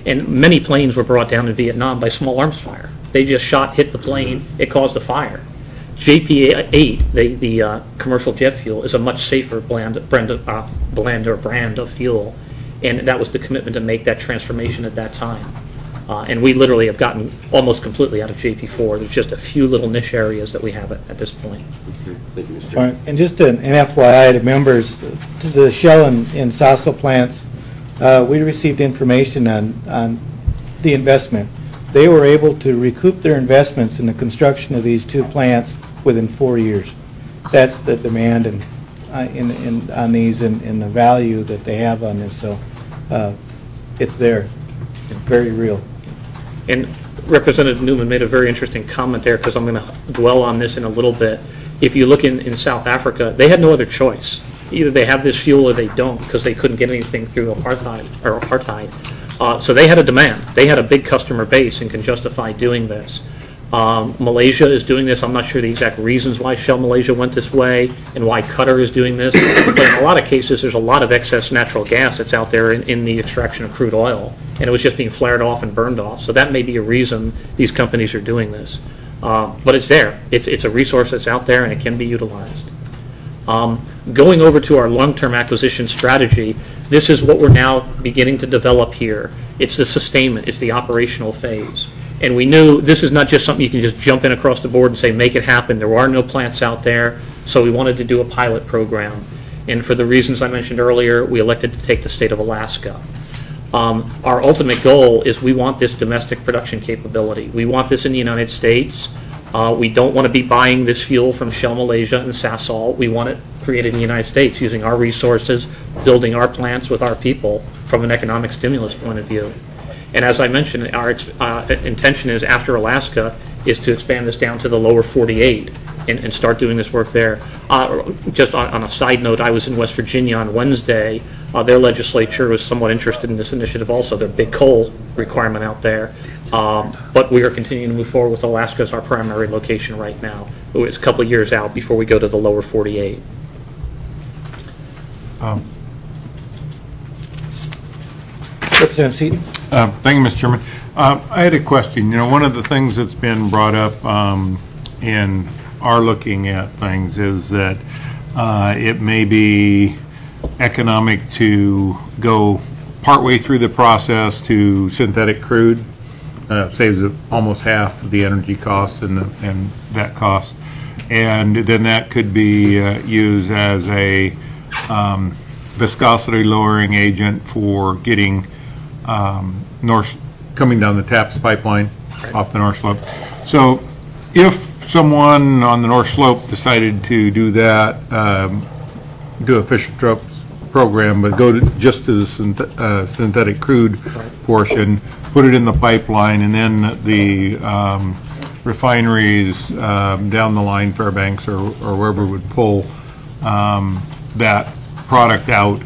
And many planes were brought down in Vietnam by small arms fire. They just shot, hit the plane, it caused a fire. J P eight, the, the uh, commercial jet fuel, is a much safer blend, brand, of, uh, blend or brand of fuel, and that was the commitment to make that transformation at that time. Uh, and we literally have gotten almost completely out of J P four. There's just a few little niche areas that we have at, at this point. Thank you, Mister All right, and just an an F Y I to members, to the Shell and, and Sasso plants, uh, we received information on, on the investment. They were able to recoup their investments in the construction of these two plants within four years. That's the demand and, uh, in, in, on these and, and the value that they have on this. So uh, it's there. It's very real. And Representative Newman made a very interesting comment there, because I'm going to dwell on this in a little bit. If you look in, in South Africa, they had no other choice. Either they have this fuel or they don't, because they couldn't get anything through apartheid. Or apartheid. Uh, so they had a demand. They had a big customer base and can justify doing this. Um, Malaysia is doing this. I'm not sure the exact reasons why Shell Malaysia went this way and why Qatar is doing this. But in a lot of cases, there's a lot of excess natural gas that's out there in, in the extraction of crude oil. And it was just being flared off and burned off. So that may be a reason these companies are doing this. Uh, but it's there. It's, it's a resource that's out there and it can be utilized. Um, going over to our long-term acquisition strategy, this is what we're now beginning to develop here. It's the sustainment. It's the operational phase. And we knew this is not just something you can just jump in across the board and say, make it happen. There are no plants out there, so we wanted to do a pilot program. And for the reasons I mentioned earlier, we elected to take the state of Alaska. Um, our ultimate goal is we want this domestic production capability. We want this in the United States. Uh, we don't want to be buying this fuel from Shell Malaysia and Sasol. We want it created in the United States using our resources, building our plants with our people from an economic stimulus point of view. And as I mentioned, our uh, intention is, after Alaska, is to expand this down to the lower forty-eight and, and start doing this work there. Uh, just on, on a side note, I was in West Virginia on Wednesday. Uh, their legislature was somewhat interested in this initiative also. Their big coal requirement out there. Um, but we are continuing to move forward with Alaska as our primary location right now. It's a couple of years out before we go to the lower forty-eight. Um, Representative Seaton. Uh, Thank you, Mister Chairman. Uh, I had a question. You know, one of the things that's been brought up um, in our looking at things is that uh, it may be economic to go partway through the process to synthetic crude. Uh, saves almost half of the energy cost and, the, and that cost. And then that could be uh, used as a um, viscosity lowering agent for getting um, north, coming down the TAPS pipeline off the North Slope. So if someone on the North Slope decided to do that, um, do a Fischer-Tropsch program, but go to just to the synth uh, synthetic crude portion, put it in the pipeline, and then the um, refineries um, down the line, Fairbanks or, or wherever would pull um, that product out.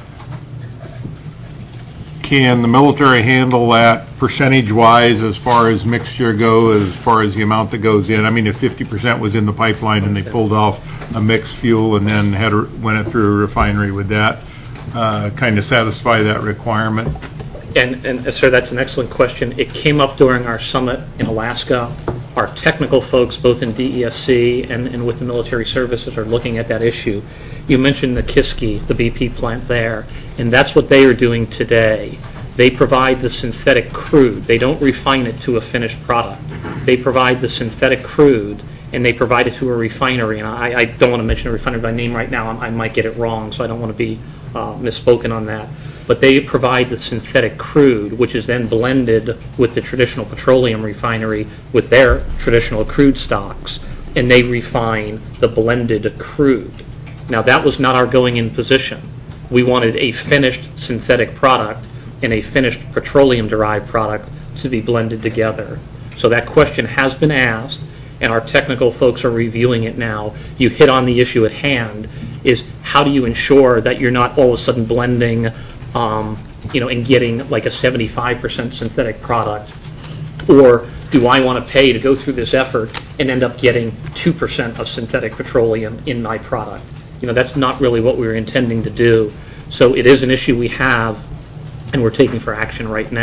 Can the military handle that percentage-wise as far as mixture go, as far as the amount that goes in? I mean, if fifty percent was in the pipeline and they pulled off a mixed fuel and then had a, went it through a refinery, would that uh, kind of satisfy that requirement? And, and uh, sir, that's an excellent question. It came up during our summit in Alaska. Our technical folks, both in D E S C and, and with the military services, are looking at that issue. You mentioned the Kiski, the B P plant there, and that's what they are doing today. They provide the synthetic crude. They don't refine it to a finished product. They provide the synthetic crude, and they provide it to a refinery. And I, I don't want to mention a refinery by name right now. I might get it wrong, so I don't want to be uh, misspoken on that. But they provide the synthetic crude, which is then blended with the traditional petroleum refinery with their traditional crude stocks, and they refine the blended crude. Now, that was not our going-in position. We wanted a finished synthetic product and a finished petroleum-derived product to be blended together. So that question has been asked, and our technical folks are reviewing it now. You hit on the issue at hand, is how do you ensure that you're not all of a sudden blending um, you know, and getting like a seventy-five percent synthetic product? Or do I want to pay to go through this effort and end up getting two percent of synthetic petroleum in my product? You know, that's not really what we were intending to do. So it is an issue we have, and we're taking for action right now.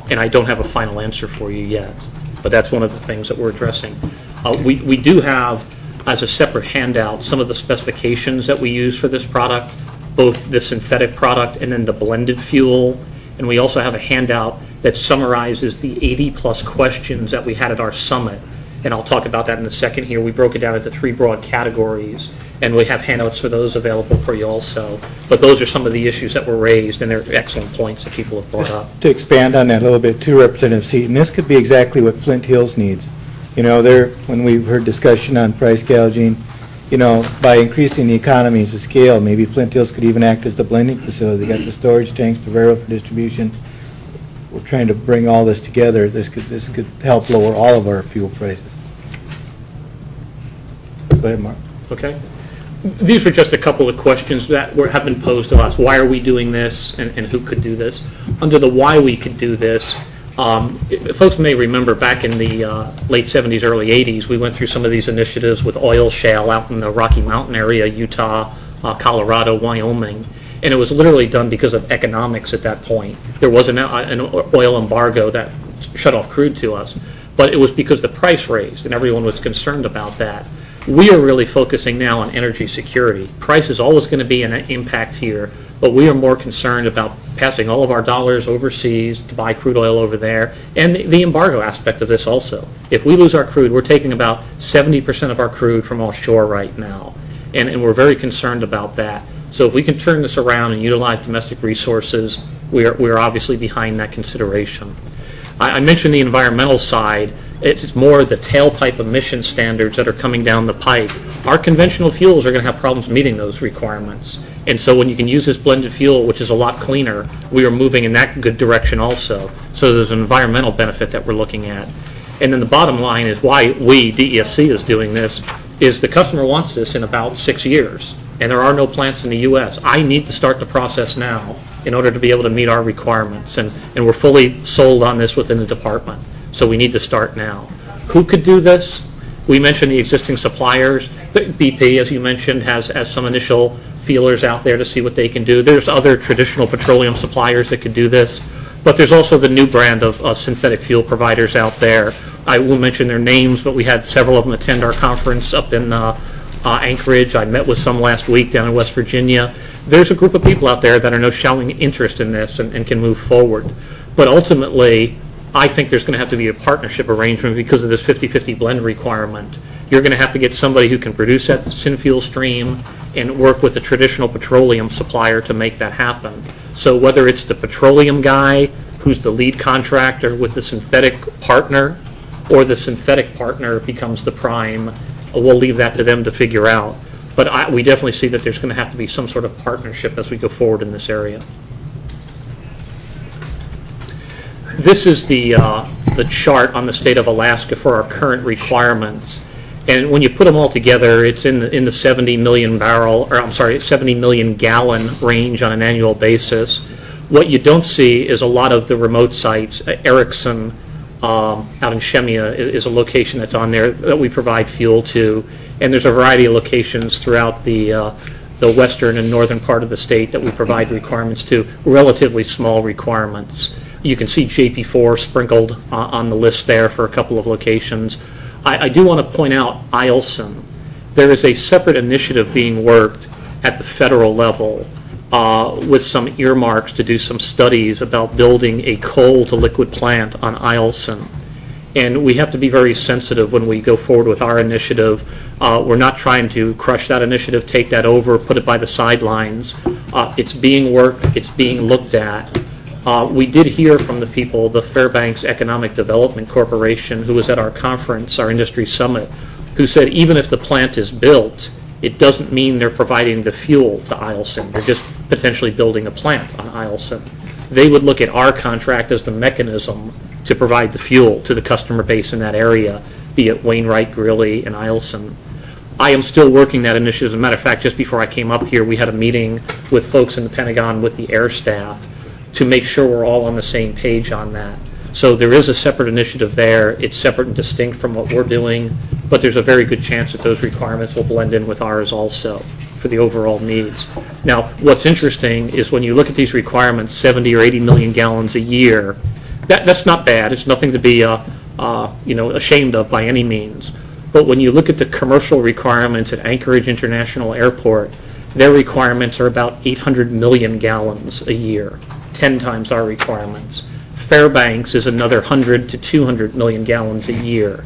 and I don't have a final answer for you yet, but that's one of the things that we're addressing. Uh, we, we do have, as a separate handout, some of the specifications that we use for this product, both the synthetic product and then the blended fuel, and we also have a handout that summarizes the eighty plus questions that we had at our summit, and I'll talk about that in a second here. We broke it down into three broad categories, and we have handouts for those available for you also. But those are some of the issues that were raised, and they're excellent points that people have brought up. To expand on that a little bit too, Representative Seaton, this could be exactly what Flint Hills needs. You know, there, when we've heard discussion on price gouging, you know, by increasing the economies of scale, maybe Flint Hills could even act as the blending facility. They got the storage tanks, the railroad for distribution. We're trying to bring all this together. This could this could help lower all of our fuel prices. Go ahead, Mark. Okay. These were just a couple of questions that were, have been posed to us. Why are we doing this, and, and who could do this? Under the why we could do this, um, folks may remember back in the uh, late seventies, early eighties, we went through some of these initiatives with oil shale out in the Rocky Mountain area, Utah, uh, Colorado, Wyoming. And it was literally done because of economics at that point. There was an, an oil embargo that shut off crude to us, but it was because the price raised, and everyone was concerned about that. We are really focusing now on energy security. Price is always going to be an impact here, but we are more concerned about passing all of our dollars overseas to buy crude oil over there, and the, the embargo aspect of this also. If we lose our crude, we're taking about seventy percent of our crude from offshore right now, and, and we're very concerned about that. So if we can turn this around and utilize domestic resources, we are, we are obviously behind that consideration. I, I mentioned the environmental side. It's, it's more the tailpipe emission standards that are coming down the pipe. Our conventional fuels are going to have problems meeting those requirements. And so when you can use this blended fuel, which is a lot cleaner, we are moving in that good direction also. So there's an environmental benefit that we're looking at. And then the bottom line is why we, D E S C, is doing this, is the customer wants this in about six years. And there are no plants in the U S I need to start the process now in order to be able to meet our requirements. And, and we're fully sold on this within the department. So we need to start now. Who could do this? We mentioned the existing suppliers. B P, as you mentioned, has, has some initial feelers out there to see what they can do. There's other traditional petroleum suppliers that could do this. But there's also the new brand of uh, synthetic fuel providers out there. I won't mention their names, but we had several of them attend our conference up in uh, Uh, Anchorage. I met with some last week down in West Virginia. There's a group of people out there that are now showing interest in this and, and can move forward. But ultimately, I think there's going to have to be a partnership arrangement because of this fifty fifty blend requirement. You're going to have to get somebody who can produce that synfuel stream and work with a traditional petroleum supplier to make that happen. So whether it's the petroleum guy who's the lead contractor with the synthetic partner, or the synthetic partner becomes the prime, we'll leave that to them to figure out. But I, we definitely see that there's going to have to be some sort of partnership as we go forward in this area. This is the, uh, the chart on the state of Alaska for our current requirements. And when you put them all together, it's in the, in the seventy million barrel, or I'm sorry, seventy million gallon range on an annual basis. What you don't see is a lot of the remote sites. Erickson, Um, out in Shemia is a location that's on there that we provide fuel to, and there's a variety of locations throughout the uh, the western and northern part of the state that we provide requirements to, relatively small requirements. You can see J P four sprinkled uh, on the list there for a couple of locations. I, I do want to point out Eielson. There is a separate initiative being worked at the federal level Uh, with some earmarks to do some studies about building a coal to liquid plant on Eielson. And we have to be very sensitive when we go forward with our initiative. Uh, we're not trying to crush that initiative, take that over, put it by the sidelines. Uh, it's being worked, it's being looked at. Uh, we did hear from the people, the Fairbanks Economic Development Corporation, who was at our conference, our industry summit, who said even if the plant is built, it doesn't mean they're providing the fuel to Eielson. They're just potentially building a plant on Eielson. They would look at our contract as the mechanism to provide the fuel to the customer base in that area, be it Wainwright, Greeley, and Eielson. I am still working that initiative. As a matter of fact, just before I came up here, we had a meeting with folks in the Pentagon with the air staff to make sure we're all on the same page on that. So there is a separate initiative there. It's separate and distinct from what we're doing, but there's a very good chance that those requirements will blend in with ours also for the overall needs. Now, what's interesting is when you look at these requirements, seventy or eighty million gallons a year, that, that's not bad. It's nothing to be, uh, uh, you know, ashamed of by any means. But when you look at the commercial requirements at Anchorage International Airport, their requirements are about eight hundred million gallons a year, ten times our requirements. Fairbanks is another one hundred to two hundred million gallons a year.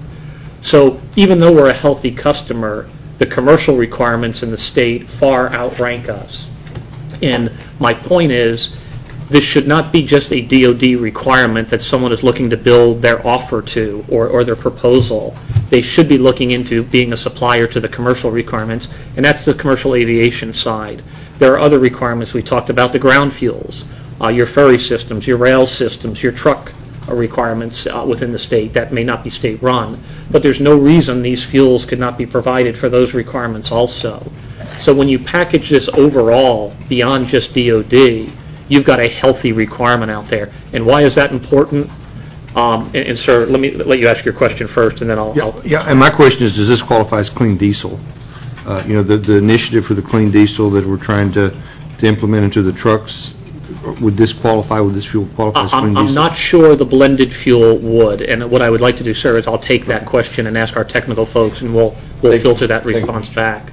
So even though we're a healthy customer, the commercial requirements in the state far outrank us. And my point is, this should not be just a D O D requirement that someone is looking to build their offer to or, or their proposal. They should be looking into being a supplier to the commercial requirements, and that's the commercial aviation side. There are other requirements. We talked about the ground fuels, uh, your ferry systems, your rail systems, your truck requirements uh, within the state that may not be state run, but there's no reason these fuels could not be provided for those requirements also. So when you package this overall beyond just D O D, you've got a healthy requirement out there. And why is that important? Um, and, and sir, let me let you ask your question first, and then I'll. Yeah, I'll yeah, and my question is, does this qualify as clean diesel? Uh, you know, the, the initiative for the clean diesel that we're trying to, to implement into the trucks, would this qualify, would this fuel qualify as clean I'm, diesel? I'm not sure the blended fuel would, and what I would like to do, sir, is I'll take that question and ask our technical folks, and we'll we'll Thank filter you. that Thank you. response back.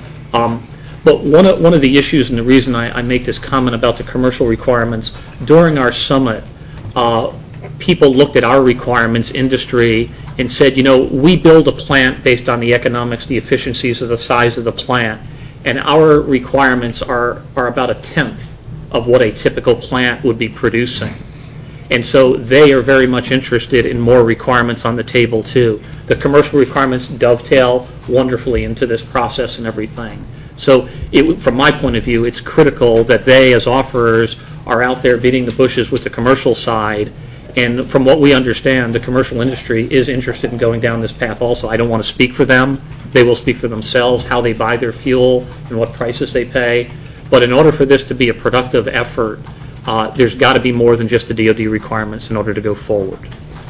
Um, but one of, one of the issues, and the reason I, I make this comment about the commercial requirements, during our summit, uh, people looked at our requirements, industry, and said, you know, we build a plant based on the economics, the efficiencies of the size of the plant, and our requirements are, are about a tenth of what a typical plant would be producing. And so they are very much interested in more requirements on the table too. The commercial requirements dovetail wonderfully into this process and everything. So it, from my point of view, it's critical that they as offerers are out there beating the bushes with the commercial side. And from what we understand, the commercial industry is interested in going down this path also. I don't want to speak for them. They will speak for themselves, how they buy their fuel and what prices they pay. But in order for this to be a productive effort, uh, there's got to be more than just the D O D requirements in order to go forward.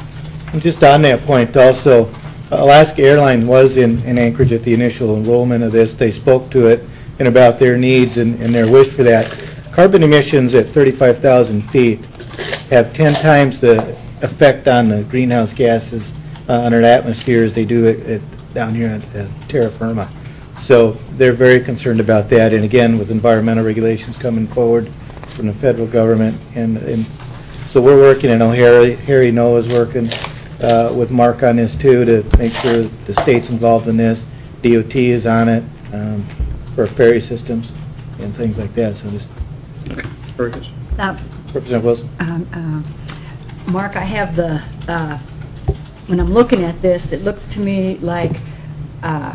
And just on that point also, Alaska Airlines was in, in Anchorage at the initial enrollment of this. They spoke to it and about their needs and, and their wish for that. Carbon emissions at thirty-five thousand feet have ten times the effect on the greenhouse gases uh, on our atmosphere as they do it, it down here at, at terra firma. So they're very concerned about that, and again, with environmental regulations coming forward from the federal government, and, and so we're working, and Harry, Harry Noah is working uh, with Mark on this too, to make sure the state's involved in this. D O T is on it um, for ferry systems and things like that. So just Okay, very good. Uh, Representative Wilson. um, uh, Mark, I have the, uh, when I'm looking at this, it looks to me like uh,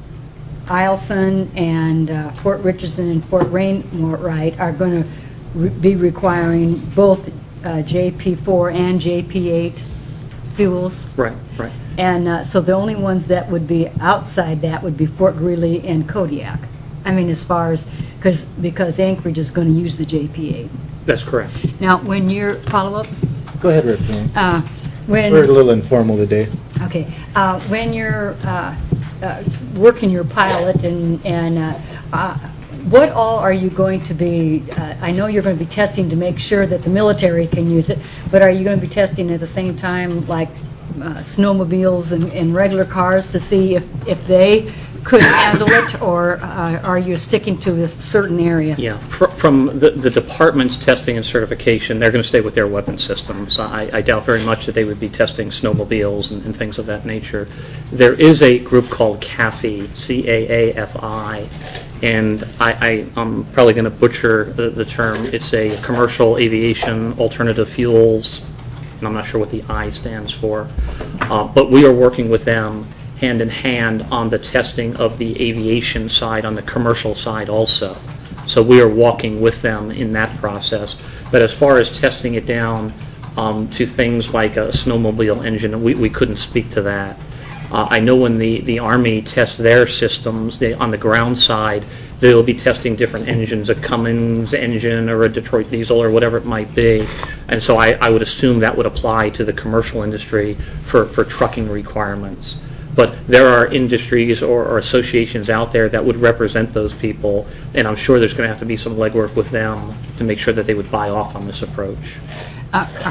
Eielson and uh, Fort Richardson and Fort Wainwright are going to re be requiring both uh, J P four and J P eight fuels. Right, right. And uh, so the only ones that would be outside that would be Fort Greely and Kodiak. I mean, as far as, because because Anchorage is going to use the J P eight. That's correct. Now, when you're, follow-up? Go ahead, Representative. Uh, when We're a little informal today. Okay. Uh, when you're uh, uh, working your pilot and, and uh, uh, what all are you going to be, uh, I know you're going to be testing to make sure that the military can use it, but are you going to be testing at the same time like uh, snowmobiles and, and regular cars to see if, if they could handle it, or uh, are you sticking to this certain area? Yeah, fr from the, the department's testing and certification, they're going to stay with their weapon systems. I, I doubt very much that they would be testing snowmobiles and, and things of that nature. There is a group called C A F I, C A A F I, and I, I, I'm probably going to butcher the, the term. It's a Commercial Aviation Alternative Fuels, and I'm not sure what the I stands for, uh, but we are working with them hand in hand on the testing of the aviation side, on the commercial side also. So we are walking with them in that process. But as far as testing it down um, to things like a snowmobile engine, we, we couldn't speak to that. Uh, I know when the, the Army tests their systems they, on the ground side, they'll be testing different engines, a Cummins engine or a Detroit diesel or whatever it might be. And so I, I would assume that would apply to the commercial industry for, for trucking requirements. But there are industries or, or associations out there that would represent those people, and I'm sure there's going to have to be some legwork with them to make sure that they would buy off on this approach. Uh, are,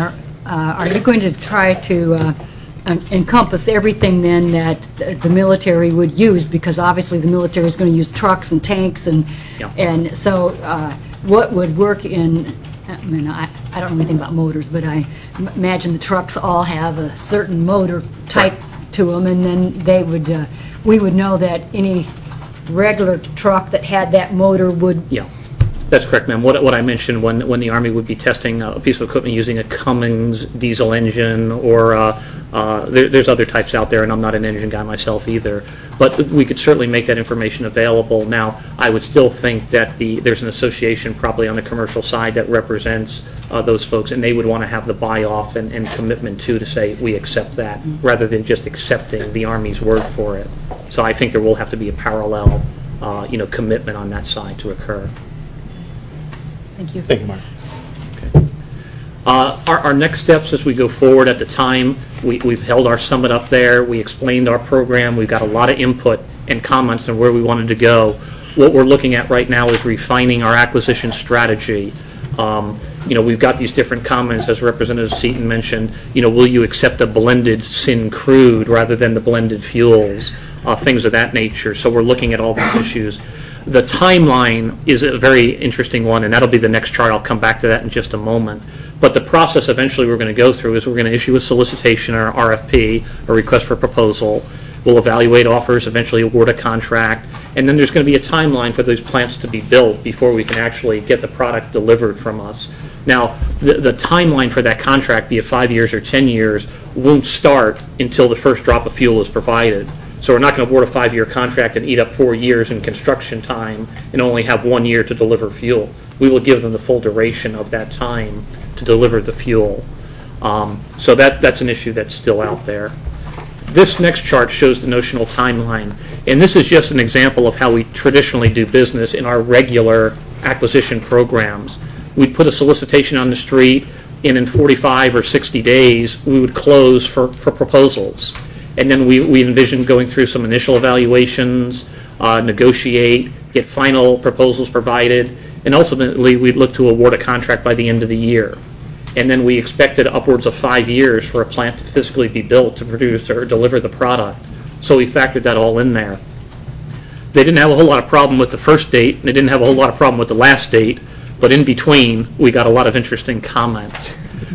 uh, are you going to try to uh, en- encompass everything then that the the military would use? Because obviously the military is going to use trucks and tanks, and Yeah. and so uh, what would work in, I mean, I, I don't know anything about motors, but I m- imagine the trucks all have a certain motor type to them, and then they would, uh, we would know that any regular truck that had that motor would. Yeah, that's correct, ma'am. What, what I mentioned, when, when the Army would be testing a piece of equipment using a Cummins diesel engine, or uh, uh, there, there's other types out there, and I'm not an engine guy myself either, but we could certainly make that information available. Now, I would still think that the there's an association probably on the commercial side that represents uh, those folks, and they would want to have the buy-off and, and commitment to to say, we accept that, rather than just accepting the Army's word for it. So I think there will have to be a parallel, uh, you know, commitment on that side to occur. Thank you. Thank you, Mark. Uh, Our our next steps as we go forward, at the time, we- we've held our summit up there, we explained our program, we've got a lot of input and comments on where we wanted to go. What we're looking at right now is refining our acquisition strategy. Um, You know, we've got these different comments, as Representative Seaton mentioned, you know, will you accept a blended syn crude rather than the blended fuels, uh, things of that nature. So we're looking at all these issues. The timeline is a very interesting one, and that'll be the next chart. I'll come back to that in just a moment. But the process eventually we're going to go through is we're going to issue a solicitation, or R F P, a request for proposal. We'll evaluate offers, eventually award a contract, and then there's going to be a timeline for those plants to be built before we can actually get the product delivered from us. Now, the, the timeline for that contract, be it five years or ten years, won't start until the first drop of fuel is provided. So we're not going to award a five-year contract and eat up four years in construction time and only have one year to deliver fuel. We will give them the full duration of that time to deliver the fuel. Um, so that, that's an issue that's still out there. This next chart shows the notional timeline, and this is just an example of how we traditionally do business in our regular acquisition programs. We'd put a solicitation on the street, and in forty-five or sixty days, we would close for, for proposals. And then we, we envisioned going through some initial evaluations, uh, negotiate, get final proposals provided, and ultimately we'd look to award a contract by the end of the year. And then we expected upwards of five years for a plant to physically be built to produce or deliver the product. So we factored that all in there. They didn't have a whole lot of problem with the first date, and they didn't have a whole lot of problem with the last date, but in between, we got a lot of interesting comments.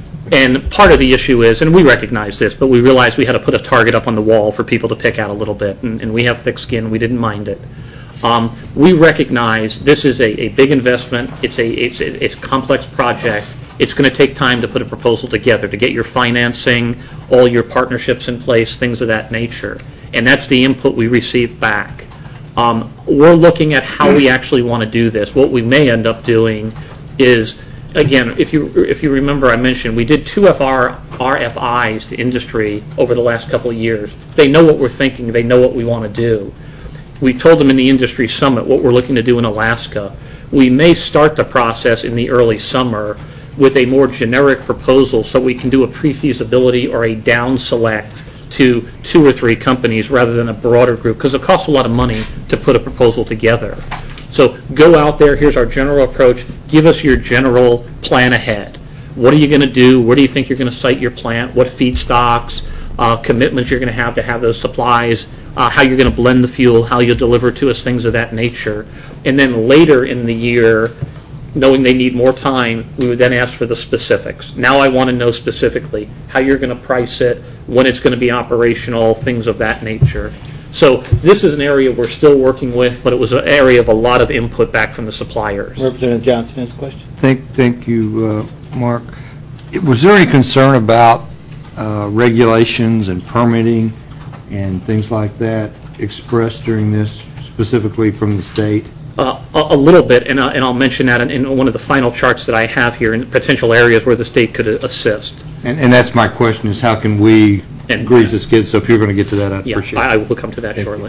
And part of the issue is, and we recognize this, but we realized we had to put a target up on the wall for people to pick out a little bit, and, and we have thick skin, we didn't mind it. Um, we recognize this is a, a big investment, it's a, it's, a, it's a complex project, it's going to take time to put a proposal together, to get your financing, all your partnerships in place, things of that nature. And that's the input we received back. Um, we're looking at how we actually want to do this. What we may end up doing is, again, if you if you remember, I mentioned we did two F R R F Is to industry over the last couple of years. They know what we're thinking. They know what we want to do. We told them in the industry summit what we're looking to do in Alaska. We may start the process in the early summer with a more generic proposal so we can do a pre-feasibility or a down select to two or three companies rather than a broader group, because it costs a lot of money to put a proposal together. So go out there, here's our general approach, give us your general plan ahead. What are you going to do? Where do you think you're going to site your plant? What feedstocks, uh, commitments you're going to have to have those supplies, uh, how you're going to blend the fuel, how you'll deliver to us, things of that nature. And then later in the year, knowing they need more time, we would then ask for the specifics. Now I want to know specifically how you're going to price it, when it's going to be operational, things of that nature. So this is an area we're still working with, but it was an area of a lot of input back from the suppliers. Representative Johnson has a question. Thank, thank you, uh, Mark. Was there any concern about uh, regulations and permitting and things like that expressed during this, specifically from the state? Uh, a, a little bit, and, uh, and I'll mention that in, in one of the final charts that I have here, in potential areas where the state could uh, assist. And, and that's my question, is how can we And- agree to skid? So if you're going to get to that, I'd Yeah, appreciate it. I, I will come to that shortly.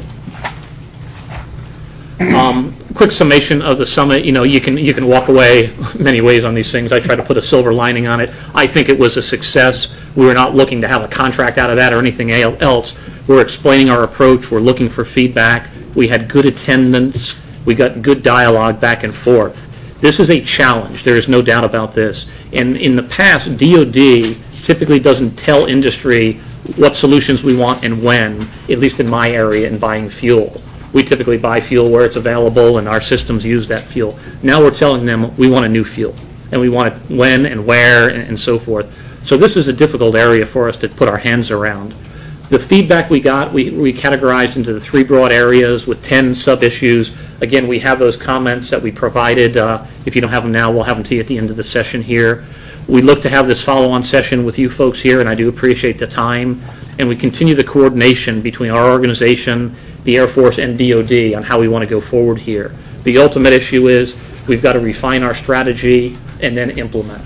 Um, quick summation of the summit. You know, you can you can walk away many ways on these things. I try to put a silver lining on it. I think it was a success. We were not looking to have a contract out of that or anything else. We're explaining our approach. We're looking for feedback. We had good attendance. We got good dialogue back and forth. This is a challenge. There is no doubt about this. And in the past, D O D typically doesn't tell industry what solutions we want and when, at least in my area, in buying fuel. We typically buy fuel where it's available, and our systems use that fuel. Now we're telling them we want a new fuel, and we want it when and where and, and so forth. So this is a difficult area for us to put our hands around. The feedback we got, we, we categorized into the three broad areas with ten sub-issues. Again, we have those comments that we provided. Uh, if you don't have them now, we'll have them to you at the end of the session here. We look to have this follow-on session with you folks here, and I do appreciate the time. And we continue the coordination between our organization, the Air Force, and D O D on how we want to go forward here. The ultimate issue is we've got to refine our strategy and then implement.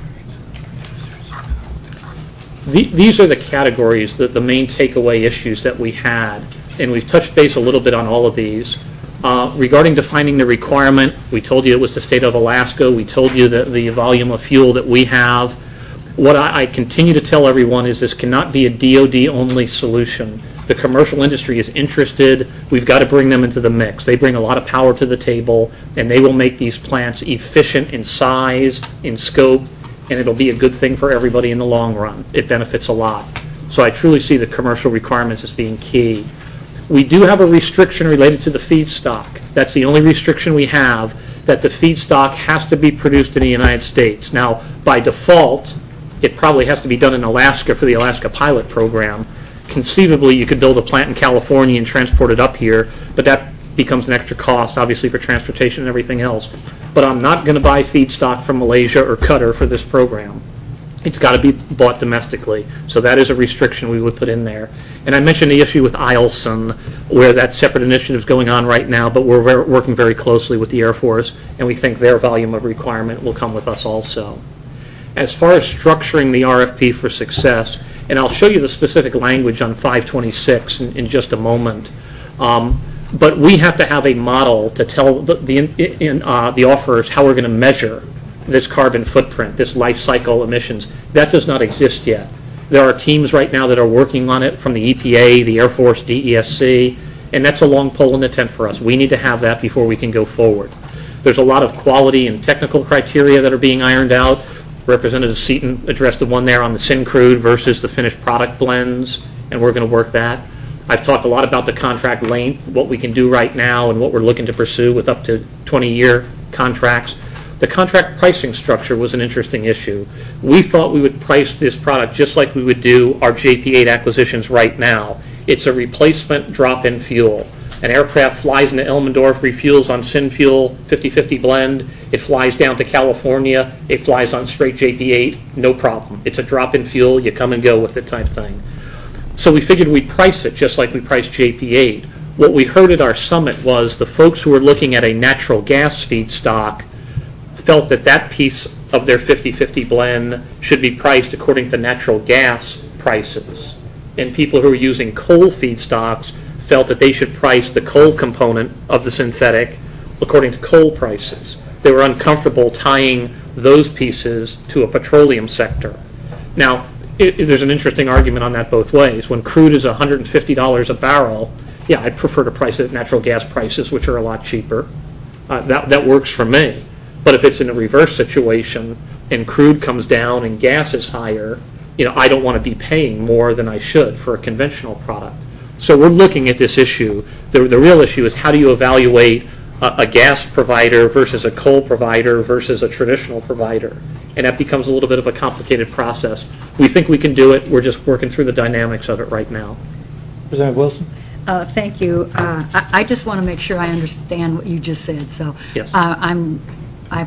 The, these are the categories, the, the main takeaway issues that we had, and we've touched base a little bit on all of these. Uh, regarding defining the requirement, we told you it was the state of Alaska. We told you that the volume of fuel that we have. What I, I continue to tell everyone is this cannot be a D O D-only solution. The commercial industry is interested. We've got to bring them into the mix. They bring a lot of power to the table, and they will make these plants efficient in size, in scope, and it'll be a good thing for everybody in the long run. It benefits a lot. So I truly see the commercial requirements as being key. We do have a restriction related to the feedstock. That's the only restriction we have, that the feedstock has to be produced in the United States. Now, by default, it probably has to be done in Alaska for the Alaska pilot program. Conceivably, you could build a plant in California and transport it up here, but that becomes an extra cost, obviously, for transportation and everything else. But I'm not going to buy feedstock from Malaysia or Qatar for this program. It's got to be bought domestically. So that is a restriction we would put in there. And I mentioned the issue with Eielson, where that separate initiative is going on right now, but we're ver- working very closely with the Air Force, and we think their volume of requirement will come with us also. As far as structuring the R F P for success, and I'll show you the specific language on five twenty-six in, in just a moment, um, but we have to have a model to tell the, the, in, uh, the offerers how we're going to measure this carbon footprint, this life cycle emissions. That does not exist yet. There are teams right now that are working on it from the E P A, the Air Force, D E S C, and that's a long pole in the tent for us. We need to have that before we can go forward. There's a lot of quality and technical criteria that are being ironed out. Representative Seaton addressed the one there on the Syncrude versus the finished product blends, and we're going to work that. I've talked a lot about the contract length, what we can do right now, and what we're looking to pursue with up to twenty-year contracts. The contract pricing structure was an interesting issue. We thought we would price this product just like we would do our J P eight acquisitions right now. It's a replacement drop-in fuel. An aircraft flies into Elmendorf, refuels on SynFuel fifty fifty blend. It flies down to California. It flies on straight J P eight. No problem. It's a drop-in fuel. You come and go with it type thing. So we figured we'd price it just like we priced J P eight. What we heard at our summit was the folks who were looking at a natural gas feedstock felt that that piece of their fifty fifty blend should be priced according to natural gas prices. And people who are using coal feedstocks felt that they should price the coal component of the synthetic according to coal prices. They were uncomfortable tying those pieces to a petroleum sector. Now, it, it, there's an interesting argument on that both ways. When crude is one hundred fifty dollars a barrel, yeah, I'd prefer to price it at natural gas prices, which are a lot cheaper. Uh, that, that works for me. But if it's in a reverse situation and crude comes down and gas is higher, you know, I don't want to be paying more than I should for a conventional product. So we're looking at this issue. The, the real issue is how do you evaluate a, a gas provider versus a coal provider versus a traditional provider? And that becomes a little bit of a complicated process. We think we can do it. We're just working through the dynamics of it right now. Representative Wilson? Uh, Thank you. Uh, I I just want to make sure I understand what you just said. So Yes. uh, I'm, I,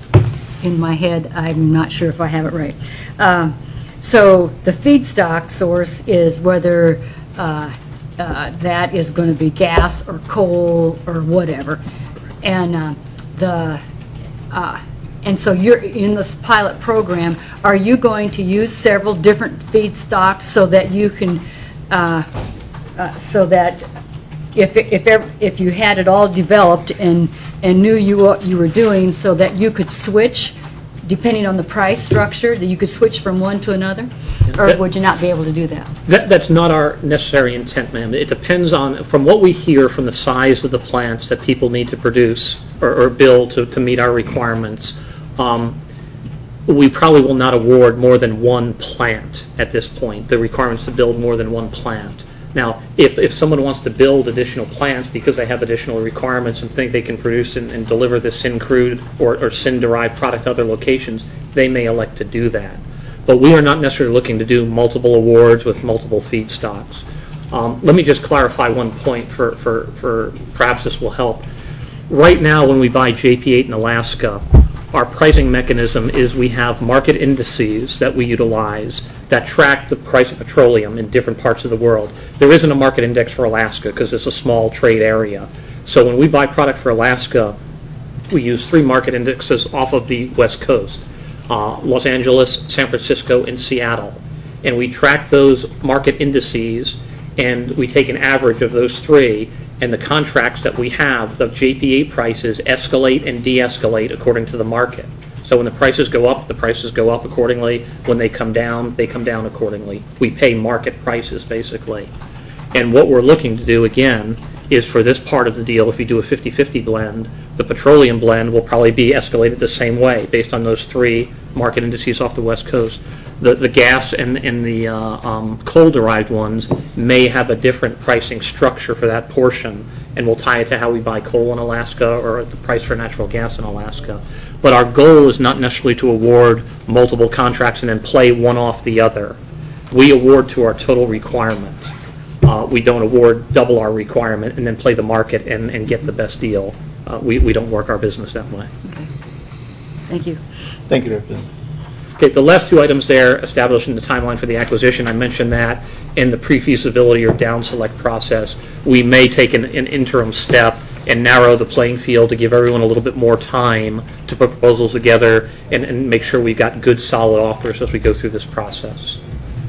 in my head, I'm not sure if I have it right. Um, So the feedstock source is whether uh, uh, that is going to be gas or coal or whatever. And uh, the uh, and so you're in this pilot program. Are you going to use several different feedstocks so that you can uh, uh, so that if if ever, if you had it all developed and and knew you what you were doing, so that you could switch depending on the price structure, that you could switch from one to another? Or That- would you not be able to do that? That, that's not our necessary intent, ma'am. It depends on, from what we hear from the size of the plants that people need to produce or, or build to, to meet our requirements, um, we probably will not award more than one plant at this point, the requirements to build more than one plant. Now, if, if someone wants to build additional plants because they have additional requirements and think they can produce and, and deliver the syn-crude or, or syn-derived product to other locations, they may elect to do that. But we are not necessarily looking to do multiple awards with multiple feedstocks. Um, let me just clarify one point for, for, for perhaps this will help. Right now, when we buy J P eight in Alaska, our pricing mechanism is we have market indices that we utilize that track the price of petroleum in different parts of the world. There isn't a market index for Alaska because it's a small trade area. So when we buy product for Alaska, we use three market indexes off of the West Coast, uh, Los Angeles, San Francisco, and Seattle. And we track those market indices, and we take an average of those three, and the contracts that we have, the J P eight prices escalate and de-escalate according to the market. So when the prices go up, the prices go up accordingly. When they come down, they come down accordingly. We pay market prices, basically. And what we're looking to do, again, is for this part of the deal, if you do a fifty fifty blend, the petroleum blend will probably be escalated the same way based on those three market indices off the West Coast. The, the gas and, and the uh, um, coal-derived ones may have a different pricing structure for that portion, and we'll tie it to how we buy coal in Alaska or the price for natural gas in Alaska. But our goal is not necessarily to award multiple contracts and then play one off the other. We award to our total requirement. Uh, we don't award double our requirement and then play the market and, and get the best deal. Uh, we, we don't work our business that way. Okay. Thank you. Thank you, Representative. Okay, the last two items there, establishing the timeline for the acquisition, I mentioned that in the pre-feasibility or down select process, we may take an, an interim step and narrow the playing field to give everyone a little bit more time to put proposals together and, and make sure we've got good, solid offers as we go through this process.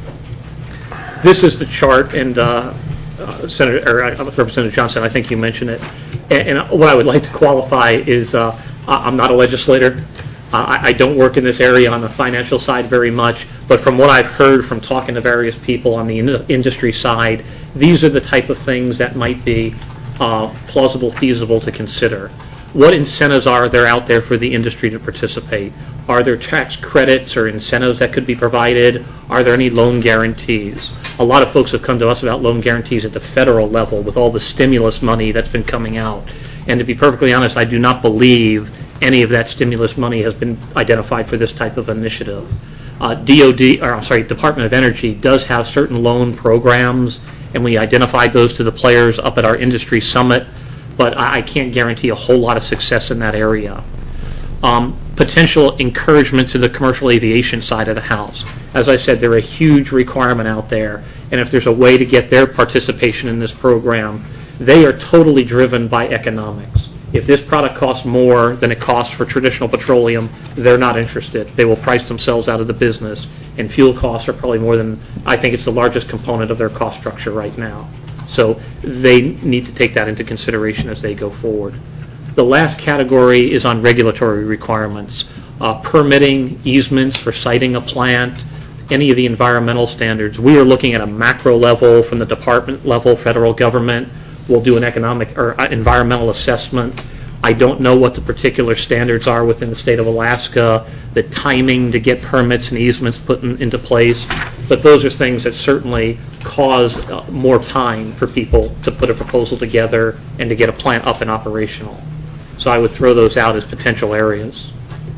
This is the chart, and uh, uh, Senator or uh, Representative Johnson, I think you mentioned it. And, and what I would like to qualify is uh, I'm not a legislator. Uh, I, I don't work in this area on the financial side very much, but from what I've heard from talking to various people on the in industry side, these are the type of things that might be uh, plausible, feasible to consider. What incentives are there out there for the industry to participate? Are there tax credits or incentives that could be provided? Are there any loan guarantees? A lot of folks have come to us about loan guarantees at the federal level with all the stimulus money that's been coming out. And to be perfectly honest, I do not believe any of that stimulus money has been identified for this type of initiative. Uh, D O D, or I'm sorry, Department of Energy does have certain loan programs, and we identified those to the players up at our industry summit, but I, I can't guarantee a whole lot of success in that area. Um, potential encouragement to the commercial aviation side of the house. As I said, they're a huge requirement out there, and if there's a way to get their participation in this program, they are totally driven by economics. If this product costs more than it costs for traditional petroleum, they're not interested. They will price themselves out of the business, and fuel costs are probably more than, I think it's the largest component of their cost structure right now. So they need to take that into consideration as they go forward. The last category is on regulatory requirements. Uh, permitting, easements for siting a plant, any of the environmental standards. We are looking at a macro level from the department level, federal government. We'll do an economic or environmental assessment. I don't know what the particular standards are within the state of Alaska, the timing to get permits and easements put in, into place, but those are things that certainly cause uh, more time for people to put a proposal together and to get a plant up and operational. So I would throw those out as potential areas.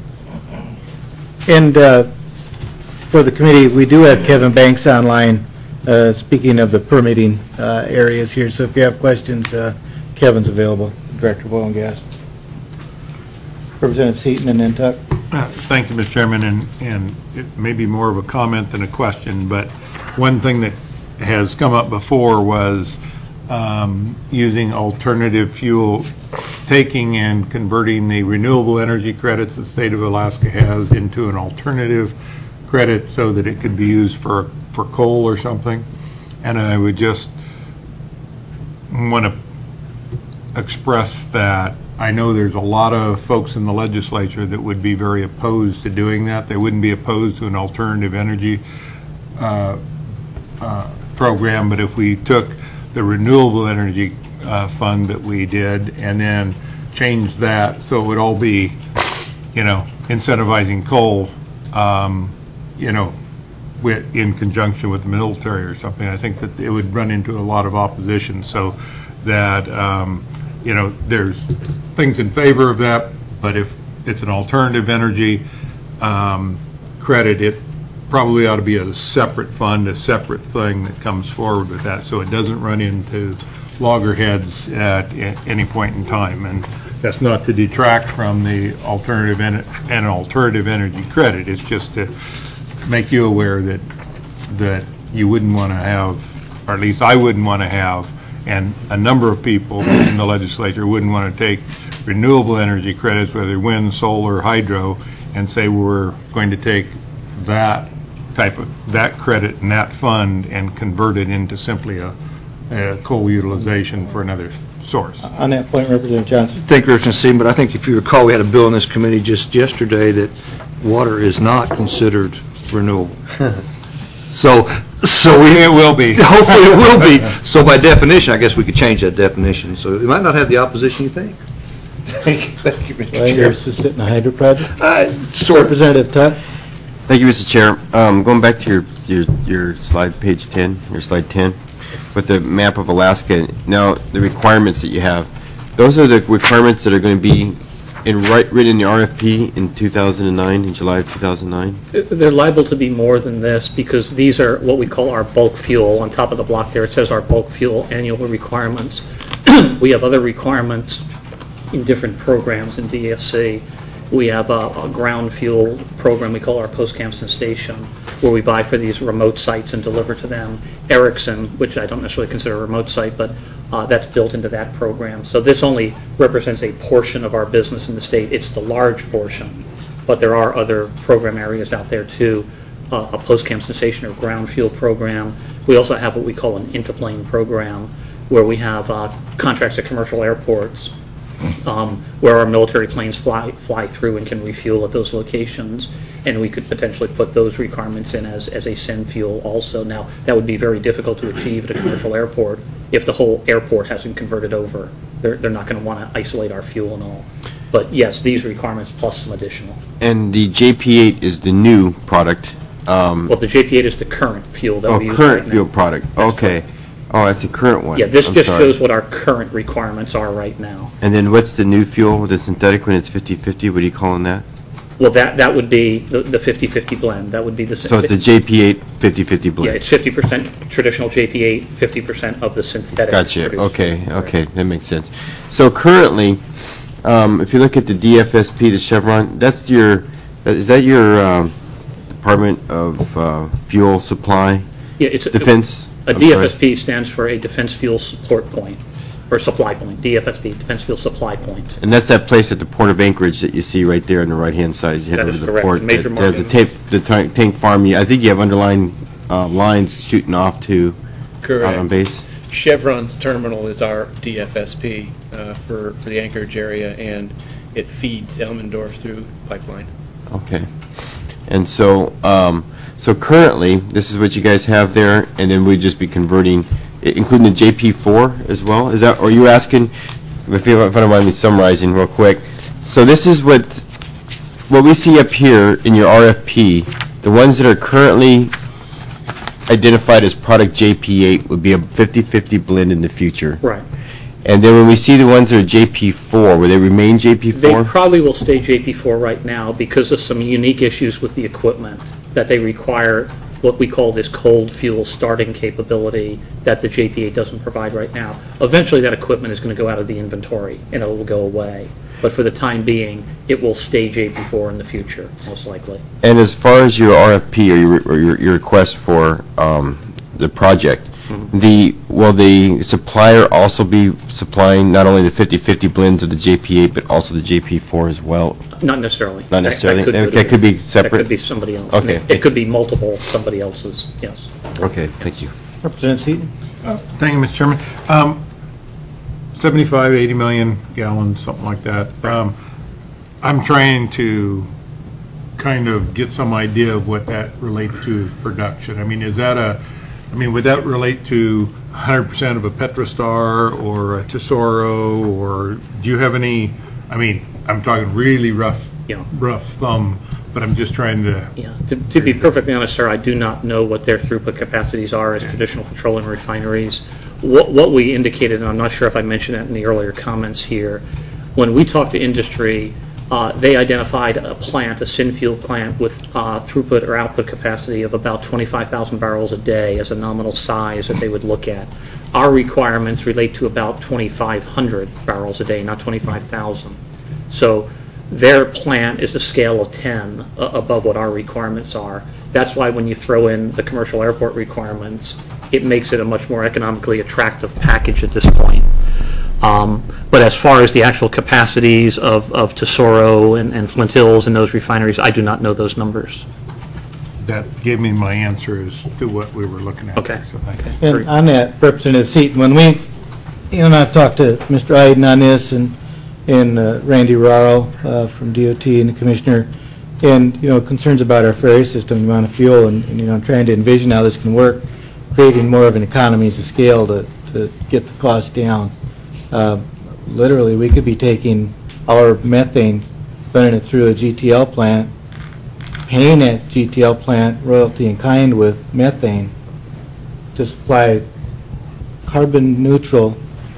And uh, for the committee, we do have Kevin Banks online, uh, speaking of the permitting uh, areas here. So if you have questions, uh, Kevin's available, Director of Oil and Gas. Representative Seaton and Nantucket. Uh, Thank you, Mister Chairman, and, and it may be more of a comment than a question, but one thing that has come up before was um, using alternative fuel, taking and converting the renewable energy credits the state of Alaska has into an alternative credit so that it could be used for, for coal or something. And I would just want to express that I know there's a lot of folks in the legislature that would be very opposed to doing that. They wouldn't be opposed to an alternative energy uh, uh, program, but if we took the renewable energy uh, fund that we did and then changed that so it would all be, you know, incentivizing coal um, you know, with, in conjunction with the military or something. I think that it would run into a lot of opposition, so that, um, you know, there's things in favor of that, but if it's an alternative energy um, credit, it probably ought to be a separate fund, a separate thing that comes forward with that, so it doesn't run into loggerheads at a- any point in time. And that's not to detract from the alternative en- and alternative energy credit. It's just to make you aware that that you wouldn't want to have, or at least I wouldn't want to have, and a number of people in the legislature wouldn't want to take renewable energy credits, whether wind, solar, hydro, and say we're going to take that type of, that credit and that fund and convert it into simply a, a coal utilization for another source. On that point, Representative Johnson. Thank you, Representative Seaman, but I think if you recall, we had a bill in this committee just yesterday that water is not considered renewable. So, so we... It will be. Hopefully it will be. So by definition, I guess we could change that definition. So it might not have the opposition you think. Thank you, thank you, Mister Well, Chair. yours is sitting in the hydro project. Uh, Sort of. Representative Tuck. Thank you, Mister Chair. Um, Going back to your, your, your slide, page ten, your slide ten, with the map of Alaska. Now, the requirements that you have, those are the requirements that are going to be in right, written in the R F P in two thousand nine, in July of two thousand nine? They're liable to be more than this because these are what we call our bulk fuel. On top of the block there, it says our bulk fuel annual requirements. We have other requirements in different programs in D S C. We have a, a ground fuel program we call our post-Campson station, where we buy for these remote sites and deliver to them. Erickson, which I don't necessarily consider a remote site, but uh, that's built into that program. So this only represents a portion of our business in the state. It's the large portion, but there are other program areas out there too. Uh, a post-Campson station or ground fuel program. We also have what we call an interplane program, where we have uh, contracts at commercial airports, Um, where our military planes fly fly through and can refuel at those locations, and we could potentially put those requirements in as, as a send fuel also. Now, that would be very difficult to achieve at a commercial airport if the whole airport hasn't converted over. They're, they're not going to want to isolate our fuel and all. But yes, these requirements plus some additional. And the J P eight is the new product. Um, Well, the J P eight is the current fuel that oh, we use current right now. fuel product. Okay. Oh, that's the current one. Yeah, this I'm just sorry. shows what our current requirements are right now. And then what's the new fuel, the synthetic when it's fifty fifty? What are you calling that? Well, that, that would be the the fifty fifty blend. That would be the... So it's a J P eight fifty fifty blend? Yeah, it's fifty percent traditional J P eight, fifty percent of the synthetic. Gotcha. produced. Okay, okay, that makes sense. So currently, um, if you look at the D F S P, the Chevron, that's your, is that your um, Department of uh, Fuel Supply? Yeah, it's... a- Defense? A I'm sorry. D F S P stands for a Defense Fuel Support Point, or Supply Point, D F S P, Defense Fuel Supply Point. And that's that place at the Port of Anchorage that you see right there on the right-hand side as you head That over is to the correct, port. the major that has the market. tape, the tank tank farm. You- I think you have underlying uh, lines shooting off to out on Correct. base. Chevron's terminal is our D F S P uh, for, for the Anchorage area, and it feeds Elmendorf through pipeline. Okay. And so, um, so currently, this is what you guys have there, and then we'd just be converting, i- including the J P four as well? Is that, or are you asking, if you if I don't mind me summarizing real quick, so this is what, what we see up here in your R F P, the ones that are currently identified as product J P eight would be a fifty fifty blend in the future. Right. And then when we see the ones that are J P four, will they remain J P They four? probably will stay J P four right now because of some unique issues with the equipment, that they require what we call this cold fuel starting capability that the J P eight doesn't provide right now. Eventually, that equipment is going to go out of the inventory and it will go away. But for the time being, it will stay J P four in the future, most likely. And as far as your R F P or your, or your, your request for um, the project, the will the supplier also be supplying not only the fifty fifty blends of the J P eight, but also the J P four as well? Not necessarily. Not That- necessarily. That That- could, that could be That separate? could be somebody else. Okay. It could be multiple somebody else's, yes. Okay, thank you. Representative Seaton. Thank you, Mister Chairman. Um, seventy-five, eighty million gallons, something like that. Um, I'm trying to kind of get some idea of what that relates to as production. I mean, is that a, I mean, would that relate to one hundred percent of a Petrostar or a Tesoro, or do you have any, I mean, I'm talking really rough, Yeah. rough thumb but I'm just trying to, Yeah, to, to be perfectly honest, sir, I do not know what their throughput capacities are as traditional petroleum refineries. What, what we indicated, and I'm not sure if I mentioned that in the earlier comments here, when we talked to industry, uh, they identified a plant, a syn fuel plant, with uh, throughput or output capacity of about twenty-five thousand barrels a day as a nominal size that they would look at. Our requirements relate to about twenty-five hundred barrels a day, not twenty-five thousand. So their plant is a scale of ten uh, above what our requirements are. That's why when you throw in the commercial airport requirements, it makes it a much more economically attractive package at this point. Um, but as far as the actual capacities of, of Tesoro and, and Flint Hills and those refineries, I do not know those numbers. that gave me my answer as to what we were looking at. Okay. So thank you. And on that, Representative Seaton, when we, you and I've talked to Mister Iden on this, and, and uh, Randy Raro uh, from D O T and the Commissioner, and, you know, concerns about our ferry system, the amount of fuel, and, and, you know, I'm trying to envision how this can work, creating more of an economies of scale to, to get the cost down. Uh, literally, we could be taking our methane, running it through a G T L plant, paying that G T L plant royalty in kind with methane to supply carbon neutral,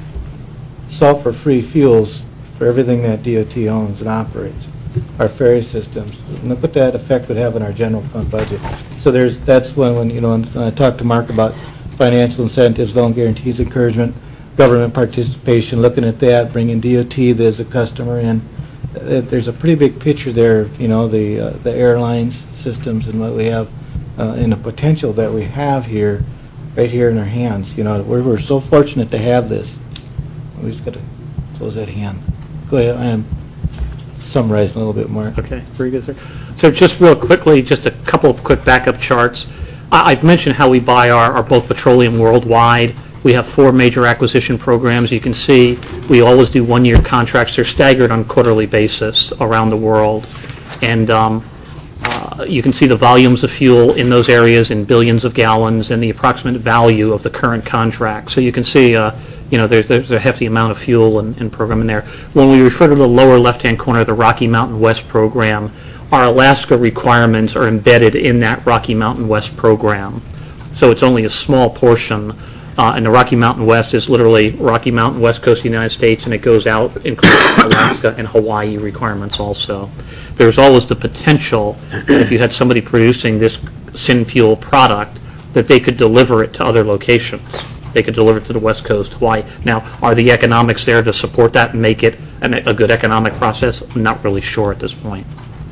sulfur-free fuels for everything that D O T owns and operates, our ferry systems. And look what that effect would have on our general fund budget. So there's, that's when, when you know, when I talked to Mark about financial incentives, loan guarantees, encouragement, government participation, looking at that, bringing D O T as a customer in. Uh, there's a pretty big picture there, you know, the uh, the airlines systems and what we have uh, and the potential that we have here, right here in our hands. You know, we're, we're so fortunate to have this. We just got to close that hand. Go ahead, I am summarizing a little bit more. Okay, very good, sir. So just real quickly, just a couple of quick backup charts. I- I've mentioned how we buy our, our bulk petroleum worldwide. We have four major acquisition programs. You can see we always do one-year contracts. They're staggered on a quarterly basis around the world. And um, uh, you can see the volumes of fuel in those areas in billions of gallons and the approximate value of the current contract. So you can see, uh, you know, there's, there's a hefty amount of fuel and, and program in there. When we refer to the lower left-hand corner, the Rocky Mountain West program, our Alaska requirements are embedded in that Rocky Mountain West program. So it's only a small portion. Uh, and the Rocky Mountain West is literally Rocky Mountain, West Coast of the United States, and it goes out, including Alaska and Hawaii requirements also. There's always the potential that if you had somebody producing this syn fuel product, that they could deliver it to other locations. They could deliver it to the West Coast, Hawaii. Now, are the economics there to support that and make it an, a good economic process? I'm not really sure at this point.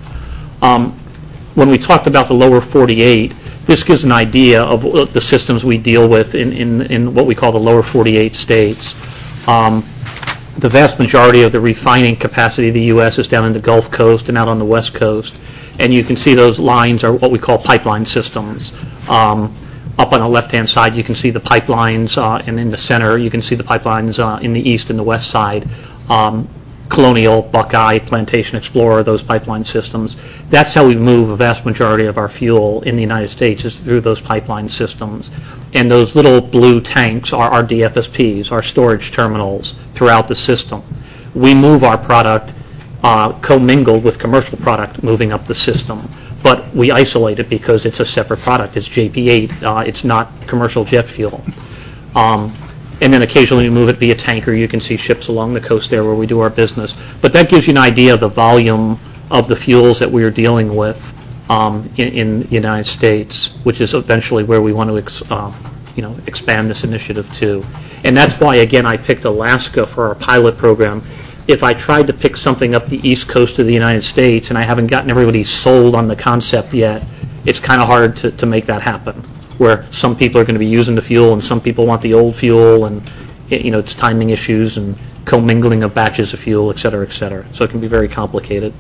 Um, when we talked about the lower forty-eight, this gives an idea of the systems we deal with in, in, in what we call the lower forty-eight states. Um, the vast majority of the refining capacity of the U S is down in the Gulf Coast and out on the West Coast. And you can see those lines are what we call pipeline systems. Um, up on the left-hand side, you can see the pipelines, uh, and in the center, you can see the pipelines uh, in the east and the west side. Um, Colonial, Buckeye, Plantation Explorer, those pipeline systems. That's how we move a vast majority of our fuel in the United States, is through those pipeline systems. And those little blue tanks are our D F S Ps, our storage terminals throughout the system. We move our product uh, commingled with commercial product moving up the system, but we isolate it because it's a separate product. It's J P eight. Uh, it's not commercial jet fuel. Um, And then occasionally we move it via tanker. You can see ships along the coast there where we do our business. But that gives you an idea of the volume of the fuels that we are dealing with um, in, in the United States, which is eventually where we want to ex, uh, you know, expand this initiative to. And that's why, again, I picked Alaska for our pilot program. If I tried to pick something up the east coast of the United States and I haven't gotten everybody sold on the concept yet, it's kind of hard to, to make that happen, where some people are going to be using the fuel and some people want the old fuel, and you know, it's timing issues and commingling of batches of fuel, et cetera, et cetera. So it can be very complicated.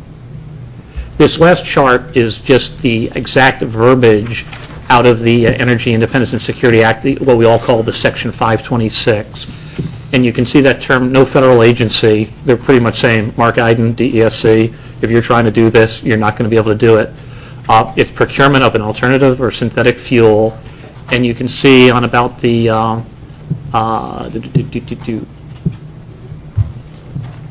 This last chart is just the exact verbiage out of the uh, Energy Independence and Security Act, the, what we all call the Section five twenty-six. And you can see that term, no federal agency. They're pretty much saying, Mark Iden, D E S C, if you're trying to do this, you're not going to be able to do it. Uh, it's procurement of an alternative or synthetic fuel. And you can see on about the, uh, uh, do, do, do, do, do.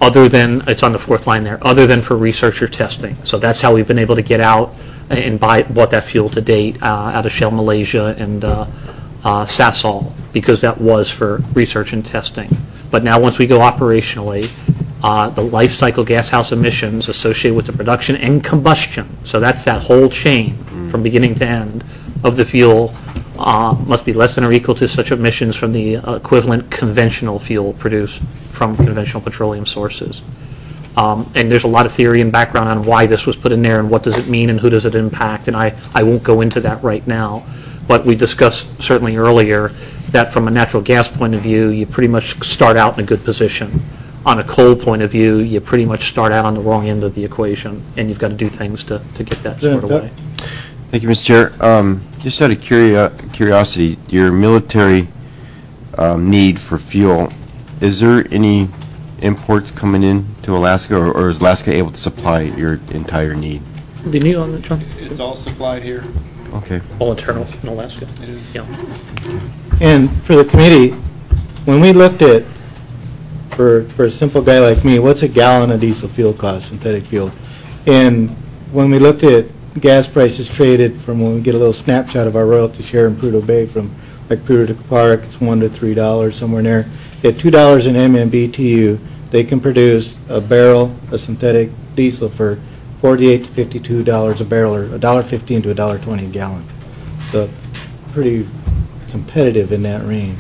other than, it's on the fourth line there, other than for research or testing. So that's how we've been able to get out and buy, bought that fuel to date uh, out of Shell Malaysia and uh, uh, Sasol, because that was for research and testing. But now once we go operationally, uh, the life cycle gas house emissions associated with the production and combustion, so that's that whole chain from beginning to end of the fuel, uh, must be less than or equal to such emissions from the uh, equivalent conventional fuel produced from conventional petroleum sources. Um, and there's a lot of theory and background on why this was put in there and what does it mean and who does it impact, and I, I won't go into that right now. But we discussed certainly earlier that from a natural gas point of view, you pretty much start out in a good position. On a coal point of view, you pretty much start out on the wrong end of the equation, and you've got to do things to, to get that squared away. Thank you, Mister Chair. Um, just out of curio curiosity, your military um, need for fuel, is there any imports coming in to Alaska, or, or is Alaska able to supply your entire need? Didn't you on that, John? It's all supplied here. Okay. All internal in Alaska? It is. Yeah. And for the committee, when we looked at, for, for a simple guy like me, what's a gallon of diesel fuel cost, synthetic fuel? And when we looked at gas prices traded from when we get a little snapshot of our royalty share in Prudhoe Bay from like Prudhoe to Kuparuk, it's one to three dollars, somewhere in there. At two dollars an M M B T U, they can produce a barrel of synthetic diesel for forty-eight to fifty-two dollars a barrel, or a dollar fifteen to a dollar twenty a gallon. So pretty competitive in that range.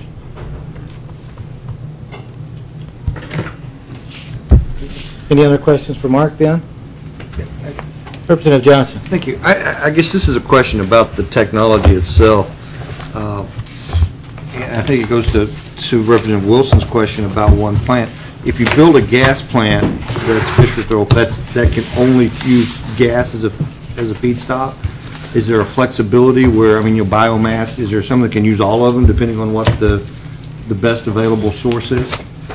Any other questions for Mark then? Representative Johnson. Thank you. I- I, I guess this is a question about the technology itself. Uh, and I think it goes to, to Representative Wilson's question about one plant. If you build a gas plant that's Fisher-Tropsch, that's, that can only use gas as a, as a feedstock, is there a flexibility where, I mean, your biomass, is there some that can use all of them depending on what the, the best available source is?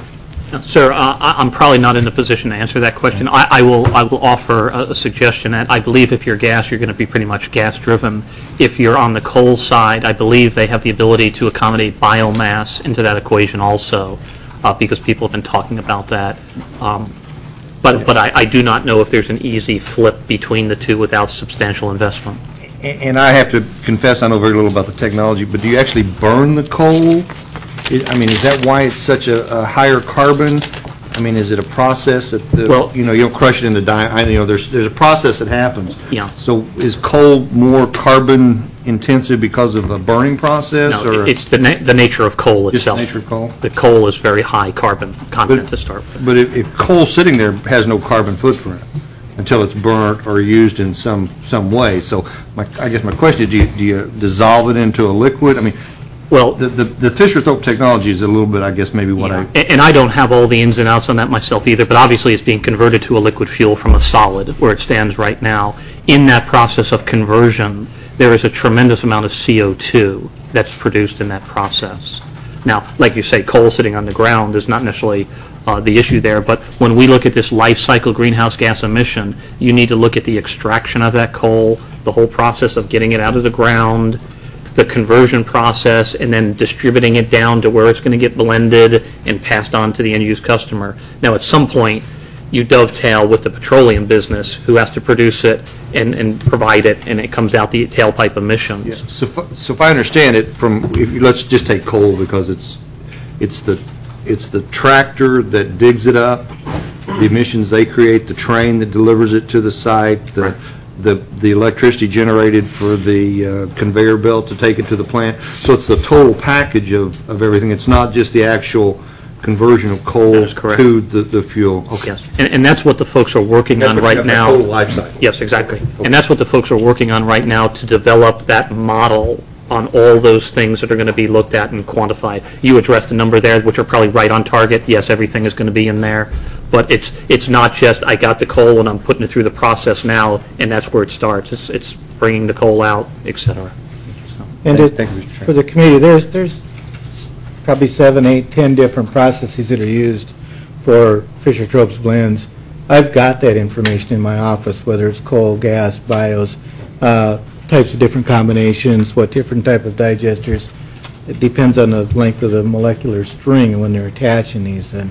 Sir, uh, I- I'm probably not in a position to answer that question. I, I will I will offer a, a suggestion that I believe if you're gas, you're going to be pretty much gas-driven. If you're on the coal side, I believe they have the ability to accommodate biomass into that equation also, uh, because people have been talking about that. Um, but but I, I do not know if there's an easy flip between the two without substantial investment. A- And I have to confess, I know very little about the technology, but do you actually burn the coal? I I mean, is that why it's such a, a higher carbon? I mean, is it a process that, the, Well- you know, you don't crush it into di, I you know, there's, there's a process that happens. Yeah. So is coal more carbon intensive because of a burning process? No, or it's the, na the nature of coal Just the itself. nature of coal? The coal is very high carbon content But- to start with. But if, if coal sitting there has no carbon footprint until it's burnt or used in some, some way, so my, I guess my question is, do you, do you dissolve it into a liquid? I mean, Well, the, the, the Fisher-Tropsch technology is a little bit, I guess, maybe what I, A- And I don't have all the ins and outs on that myself either, but obviously it's being converted to a liquid fuel from a solid where it stands right now. In that process of conversion, there is a tremendous amount of C O two that's produced in that process. Now, like you say, coal sitting on the ground is not necessarily uh, the issue there, but when we look at this life cycle greenhouse gas emission, you need to look at the extraction of that coal, the whole process of getting it out of the ground, the conversion process, and then distributing it down to where it's going to get blended and passed on to the end-use customer. Now, at some point, you dovetail with the petroleum business who has to produce it and, and provide it, and it comes out the tailpipe emissions. so if, so if I understand it from, if you, let's just take coal because it's, it's the, it's the tractor that digs it up, the emissions they create, the train that delivers it to the site, the, the, the electricity generated for the uh, conveyor belt to take it to the plant. So it's the total package of, of everything. It's not just the actual conversion of coal That is correct. to the, the fuel. Okay. Yes, and, and that's what the folks are working That's on what you right have, the now. total life cycle. Yes, exactly. Okay. And that's what the folks are working on right now to develop that model on all those things that are going to be looked at and quantified. You addressed a number there which are probably right on target. Yes, everything is going to be in there. But it's it's not just I got the coal and I'm putting it through the process now and that's where it starts. It's it's bringing the coal out, et cetera. So, And Thank- it- thank you, Mister Chairman. for the committee, there's, there's probably seven, eight, ten different processes that are used for Fisher-Tropsch blends. I've got that information in my office, whether it's coal, gas, bios, uh, types of different combinations, what different type of digesters. It depends on the length of the molecular string and when they're attaching these. And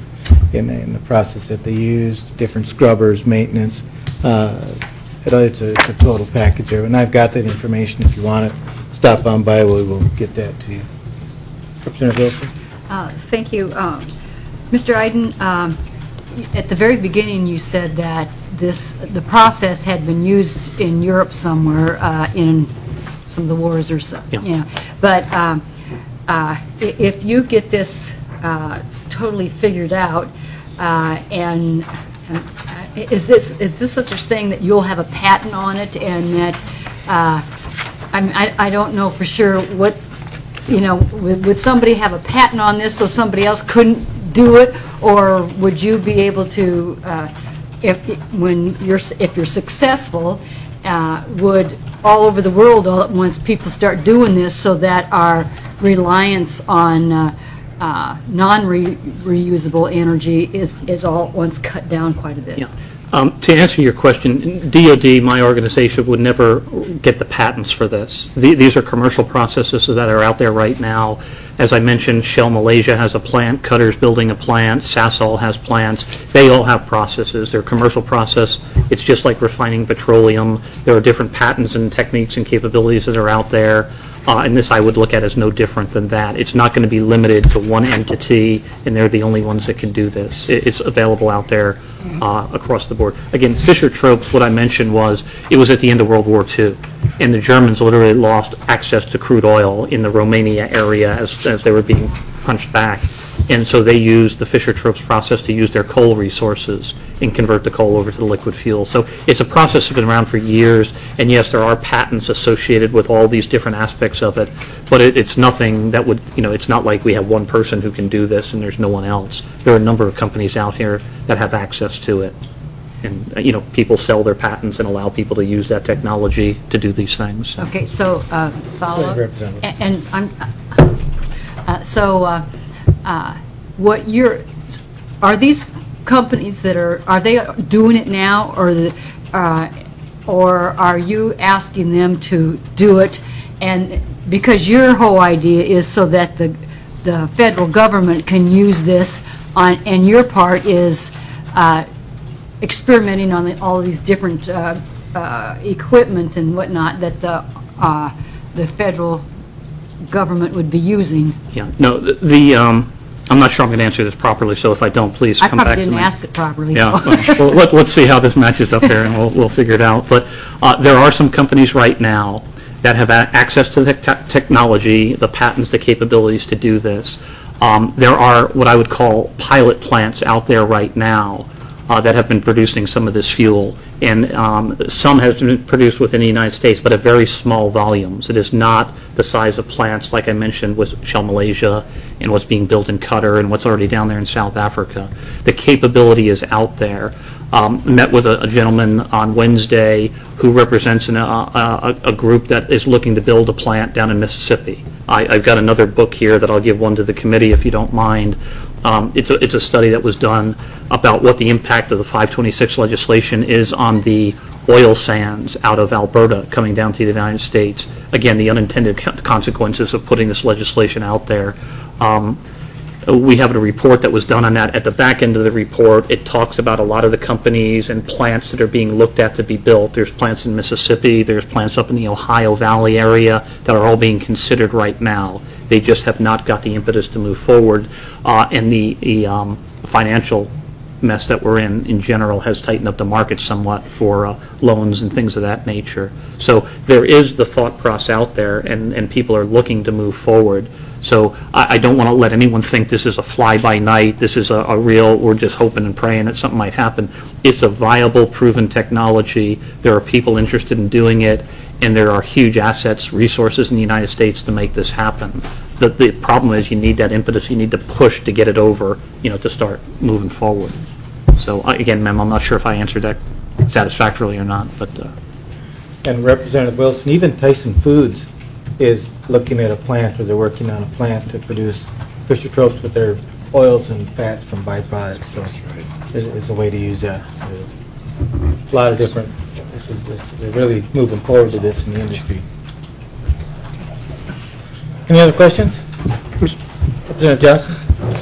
in, in the process that they use, different scrubbers, maintenance. Uh, it, it's, a, it's a total package there, and I've got that information. If you want it, stop on by, we will get that to you. Representative Wilson? Uh, Thank you. Um, Mister Iden, um, at the very beginning, you said that this, the process had been used in Europe somewhere, uh, in some of the wars or so, Yeah. you know. But um, uh, i- if you get this uh, totally figured out, uh, and uh, is this, is this such a thing that you'll have a patent on it, and that, uh, I mean, I I don't know for sure what, you know, would would somebody have a patent on this so somebody else couldn't do it, or would you be able to, uh, if, when you're, if you're successful, uh, would all over the world all at once people start doing this so that our reliance on uh, uh, non-reusable energy is, is all at once cut down quite a bit? Yeah. Um, To answer your question, D O D, my organization, would never get the patents for this. The- These are commercial processes that are out there right now. As I mentioned, Shell Malaysia has a plant, Qattar's building a plant, Sasol has plants. They all have processes. They're commercial process. It's just like refining petroleum. There are different patents and techniques and capabilities that are out there. Uh, and this I would look at as no different than that. It's not going to be limited to one entity, and they're the only ones that can do this. It, it's available out there uh, across the board. Again, Fischer-Tropsch, what I mentioned was, it was at the end of World War Two, and the Germans literally lost access to crude oil in the Romania area as, as they were being punched back. And so they used the Fischer-Tropsch process to use their coal resources and convert the coal over to the liquid fuel. So it's a process that's been around for years, and yes, there are patents associated with all these different aspects of it, but it, it's nothing that would, you know, it's not like we have one person who can do this and there's no one else. There are a number of companies out here that have access to it. And, uh, you know, people sell their patents and allow people to use that technology to do these things. So. Okay, so, uh, follow-up? Go ahead, Representative. A- And I'm, uh, so, uh, uh, what you're, are these companies that are, are they doing it now, or the, uh, or are you asking them to do it? And because your whole idea is so that the, the federal government can use this on, and your part is uh, experimenting on the, all these different uh, uh, equipment and whatnot that the, uh, the federal government would be using. Yeah, no, the, the um, I'm not sure I'm going to answer this properly, so if I don't, please I come back probably to me. didn't ask it properly. Yeah, so. well, let, let's see how this matches up there, and we'll, we'll figure it out. But uh, there are some companies right now that have a- access to the te- technology, the patents, the capabilities to do this. Um, there are what I would call pilot plants out there right now uh, that have been producing some of this fuel, and um, some have been produced within the United States, but at very small volumes. It is not the size of plants, like I mentioned, with Shell Malaysia and what's being built in Qatar and what's already down there in South Africa. The capability is out there. Um, met with a, a gentleman on Wednesday who represents an, uh, a, a group that is looking to build a plant down in Mississippi. I, I've got another book here that I'll give one to the committee if you don't mind. Um, it's, a, it's a study that was done about what the impact of the five twenty-six legislation is on the oil sands out of Alberta coming down to the United States. Again, the unintended co- consequences of putting this legislation out there. Um, we have a report that was done on that. At the back end of the report, it talks about a lot of the companies and plants that are being looked at to be built. There's plants in Mississippi, there's plants up in the Ohio Valley area that are all being considered right now. They just have not got the impetus to move forward, uh, and the, the um, financial mess that we're in, in general, has tightened up the market somewhat for uh, loans and things of that nature. So there is the thought process out there, and, and people are looking to move forward. So I, I don't want to let anyone think this is a fly-by-night, this is a, a real, we're just hoping and praying that something might happen. It's a viable, proven technology. There are people interested in doing it, and there are huge assets, resources in the United States to make this happen. The, the problem is you need that impetus, you need to push to get it over, you know, to start moving forward. So uh, again, ma'am, I'm not sure if I answered that satisfactorily or not, but... Uh, And Representative Wilson, even Tyson Foods is looking at a plant, or they're working on a plant to produce Fischer-Tropsch with their oils and fats from byproducts. So there's, there's a way to use that. There's a lot of different, this is, this, they're really moving forward to this in the industry. Any other questions? Representative Johnson?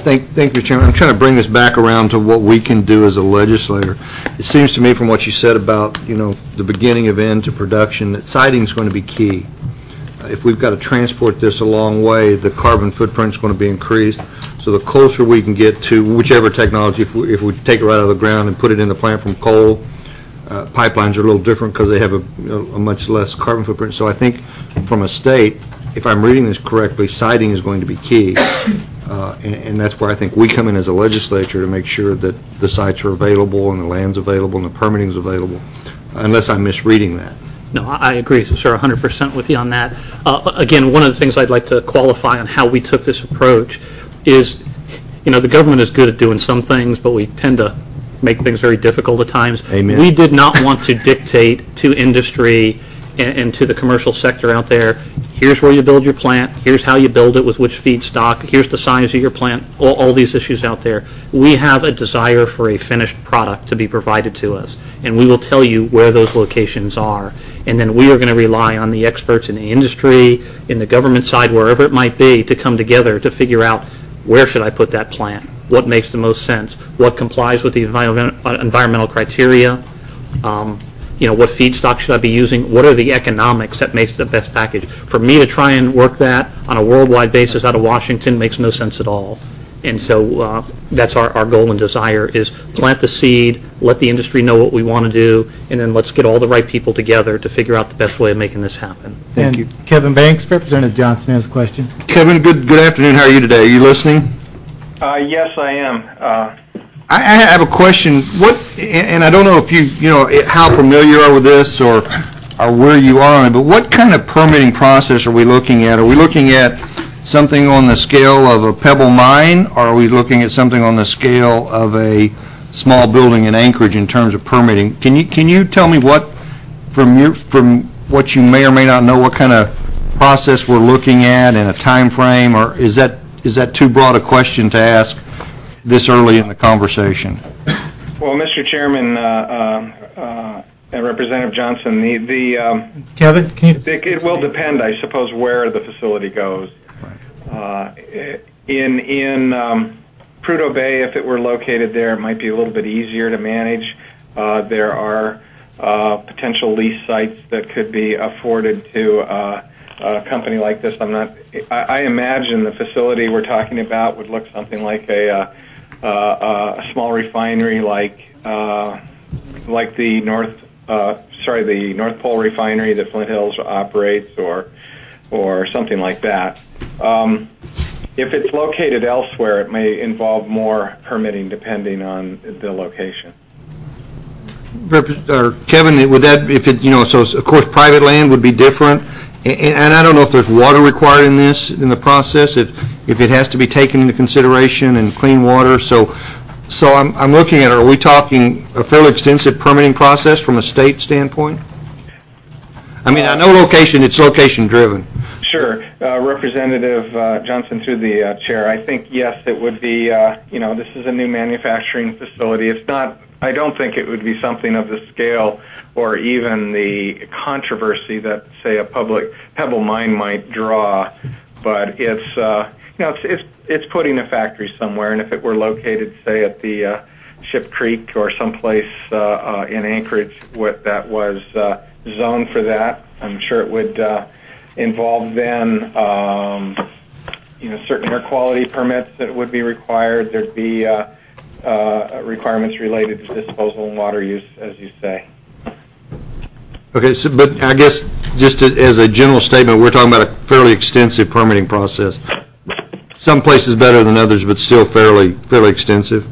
Thank, thank you, Chairman. I'm trying to bring this back around to what we can do as a legislator. It seems to me from what you said about, you know, the beginning of end to production, that siting is going to be key. Uh, If we've got to transport this a long way, the carbon footprint is going to be increased. So the closer we can get to whichever technology, if we, if we take it right out of the ground and put it in the plant from coal, uh, pipelines are a little different because they have a, a much less carbon footprint. So I think from a state, if I'm reading this correctly, siting is going to be key. Uh, and, and that's where I think we come in as a legislature to make sure that the sites are available and the land's available and the permitting is available, unless I'm misreading that. No, I I agree, sir, one hundred percent with you on that. Uh, Again, one of the things I'd like to qualify on how we took this approach is, you know, the government is good at doing some things, but we tend to make things very difficult at times. Amen. We did not want to dictate to industry and, and to the commercial sector out there, here's where you build your plant, here's how you build it with which feedstock, here's the size of your plant, all, all these issues out there. We have a desire for a finished product to be provided to us, and we will tell you where those locations are. And then we are going to rely on the experts in the industry, in the government side, wherever it might be, to come together to figure out where should I put that plant, what makes the most sense, what complies with the environment, environmental criteria, um, you know, what feedstock should I be using, what are the economics that makes the best package. For me to try and work that on a worldwide basis out of Washington makes no sense at all. And so uh, that's our, our goal and desire is plant the seed, let the industry know what we want to do, and then let's get all the right people together to figure out the best way of making this happen. And Thank you. Kevin Banks, Representative Johnson has a question. Kevin, good good afternoon. How are you today? Are you listening? Uh, yes, I am. Uh, I, I have a question. What, and I don't know if you, you know, how familiar you are with this or, or where you are on it, but what kind of permitting process are we looking at? Are we looking at something on the scale of a pebble mine, or are we looking at something on the scale of a small building in Anchorage in terms of permitting? Can you can you tell me what, from your from what you may or may not know, what kind of process we're looking at and a time frame, or is that is that too broad a question to ask this early in the conversation? well, Mister Chairman, uh, uh, uh, and Representative Johnson, the the um, Kevin, can you? it, it will depend, I suppose, where the facility goes. Uh, in in um, Prudhoe Bay, if it were located there, it might be a little bit easier to manage. Uh, there are uh, potential lease sites that could be afforded to uh, a company like this. I'm not. I, I imagine the facility we're talking about would look something like a uh, uh, a small refinery, like uh, like the North. Uh, sorry, the North Pole refinery that Flint Hills operates, or or something like that. Um, if it's located elsewhere, it may involve more permitting depending on the location. Rep- or Kevin, would that, if it, you know, so of course private land would be different, and, and I don't know if there's water required in this, in the process, if if it has to be taken into consideration, and clean water. So, so I'm I'm looking at, are we talking a fairly extensive permitting process from a state standpoint? I mean, I know location, it's location driven. Sure. Uh, Representative uh, Johnson, through the uh, chair, I think, yes, it would be, uh, you know, this is a new manufacturing facility. It's not, I don't think it would be something of the scale or even the controversy that, say, a public Pebble Mine might draw, but it's, uh, you know, it's, it's, it's putting a factory somewhere, and if it were located, say, at the uh, Ship Creek or someplace uh, uh, in Anchorage what that was uh, zoned for that, I'm sure it would uh, involve then, um, you know, certain air quality permits that would be required. There'd be uh, uh, requirements related to disposal and water use, as you say. Okay, so, but I guess just as a general statement, we're talking about a fairly extensive permitting process. Some places better than others, but still fairly fairly extensive.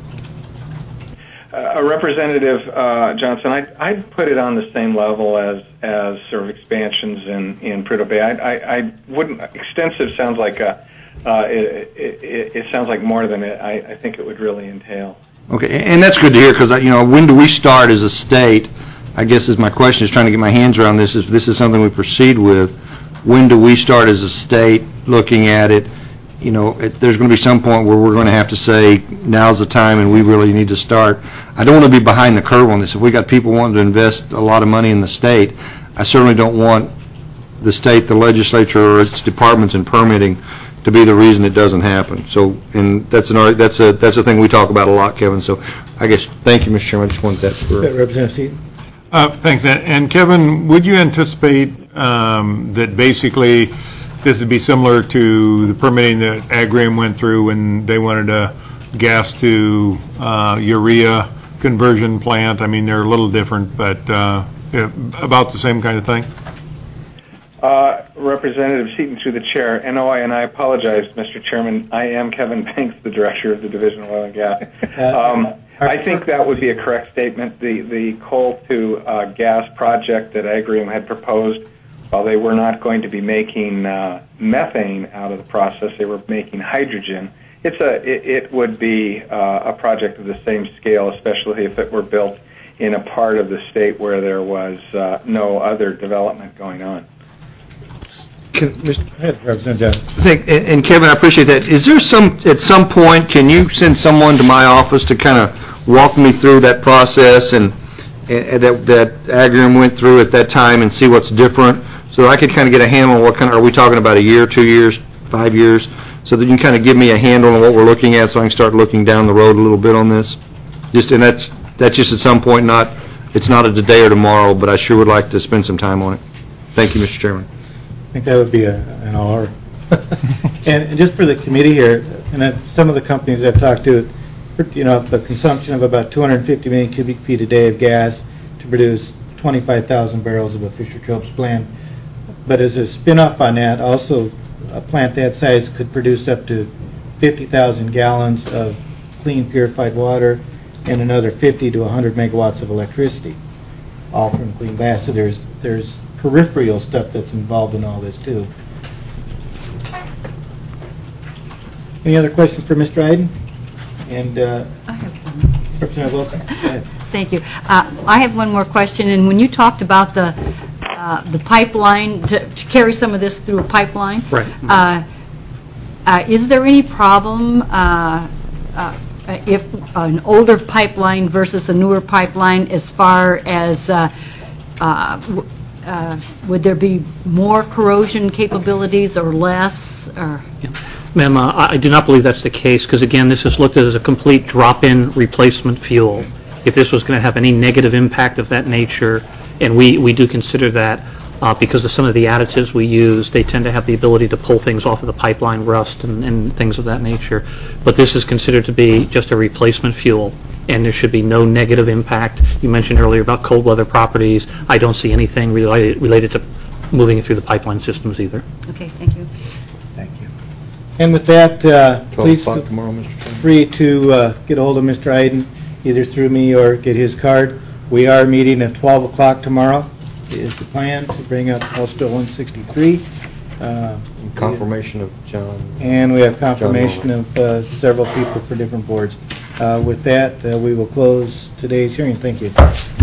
Uh, Representative uh, Johnson, I'd, I'd put it on the same level as as sort of expansions in in Prudhoe Bay. I, I, I wouldn't. Extensive sounds like a. Uh, it, it, it sounds like more than it, I, I think it would really entail. Okay, and that's good to hear, because, you know, when do we start as a state, I guess is my question, is trying to get my hands around this, if this is something we proceed with, when do we start as a state looking at it? You know, it, there's going to be some point where we're going to have to say, now's the time and we really need to start. I don't want to be behind the curve on this. If we got people wanting to invest a lot of money in the state, I certainly don't want the state, the legislature, or its departments in permitting to be the reason it doesn't happen. So, and that's an, ar- that's a, that's a thing we talk about a lot, Kevin. So I guess, thank you, Mister Chairman, I just wanted that for. Representative Seaton? Uh, Thanks. And and Kevin, would you anticipate um, that basically this would be similar to the permitting that Agrium went through when they wanted a gas to uh, urea conversion plant? I mean, they're a little different, but uh, yeah, about the same kind of thing? Uh, Representative Seaton, through the chair, and oh, I, and I apologize, Mister Chairman, I am Kevin Banks, the Director of the Division of Oil and Gas. Um, I think that would be a correct statement. The, the coal to uh, gas project that Agrium had proposed, while they were not going to be making uh, methane out of the process, they were making hydrogen. It's a, it, it would be uh, a project of the same scale, especially if it were built in a part of the state where there was uh, no other development going on. Can, Mister Go ahead, Representative Johnson. I think, and and Kevin, I appreciate that. Is there some, at some point, can you send someone to my office to kind of walk me through that process and, and that, that Agrium went through at that time and see what's different? So I could kind of get a handle on what kind of, are we talking about a year, two years, five years? So that you can kind of give me a handle on what we're looking at so I can start looking down the road a little bit on this? Just, and that's, that's just at some point, not, it's not a today or tomorrow, but I sure would like to spend some time on it. Thank you, Mister Chairman. I think that would be a, an hour. and, and just for the committee here, and uh, some of the companies I've talked to, you know, the consumption of about two hundred fifty million cubic feet a day of gas to produce twenty-five thousand barrels of a Fischer-Tropsch plant. But as a spin-off on that, also a plant that size could produce up to fifty thousand gallons of clean purified water and another fifty to one hundred megawatts of electricity, all from clean gas. So there's there's peripheral stuff that's involved in all this too. Any other questions for Mister Iden? And uh, I have one. Representative Wilson? Go ahead. Thank you. Uh, I have one more question, and when you talked about the uh, the pipeline, to, to carry some of this through a pipeline, Right. uh, uh, is there any problem uh, uh, if an older pipeline versus a newer pipeline as far as uh, uh, w- uh, would there be more corrosion capabilities or less? Or Ma'am, uh, I I do not believe that's the case, because again, this is looked at as a complete drop-in replacement fuel. If this was going to have any negative impact of that nature, and we, we do consider that uh, because of some of the additives we use, they tend to have the ability to pull things off of the pipeline, rust and, and things of that nature. But this is considered to be just a replacement fuel, and there should be no negative impact. You mentioned earlier about cold weather properties. I don't see anything related, related to moving it through the pipeline systems either. okay, thank you. Thank you. And with that, uh, twelve please o'clock feel tomorrow, Mister Chairman. free to uh, get a hold of Mister Iden, either through me or get his card. We are meeting at twelve o'clock tomorrow, is the plan, to bring up House Bill one sixty-three. Uh, Confirmation of John. And we have confirmation John of uh, several people for different boards. Uh, With that, uh, we will close today's hearing. Thank you.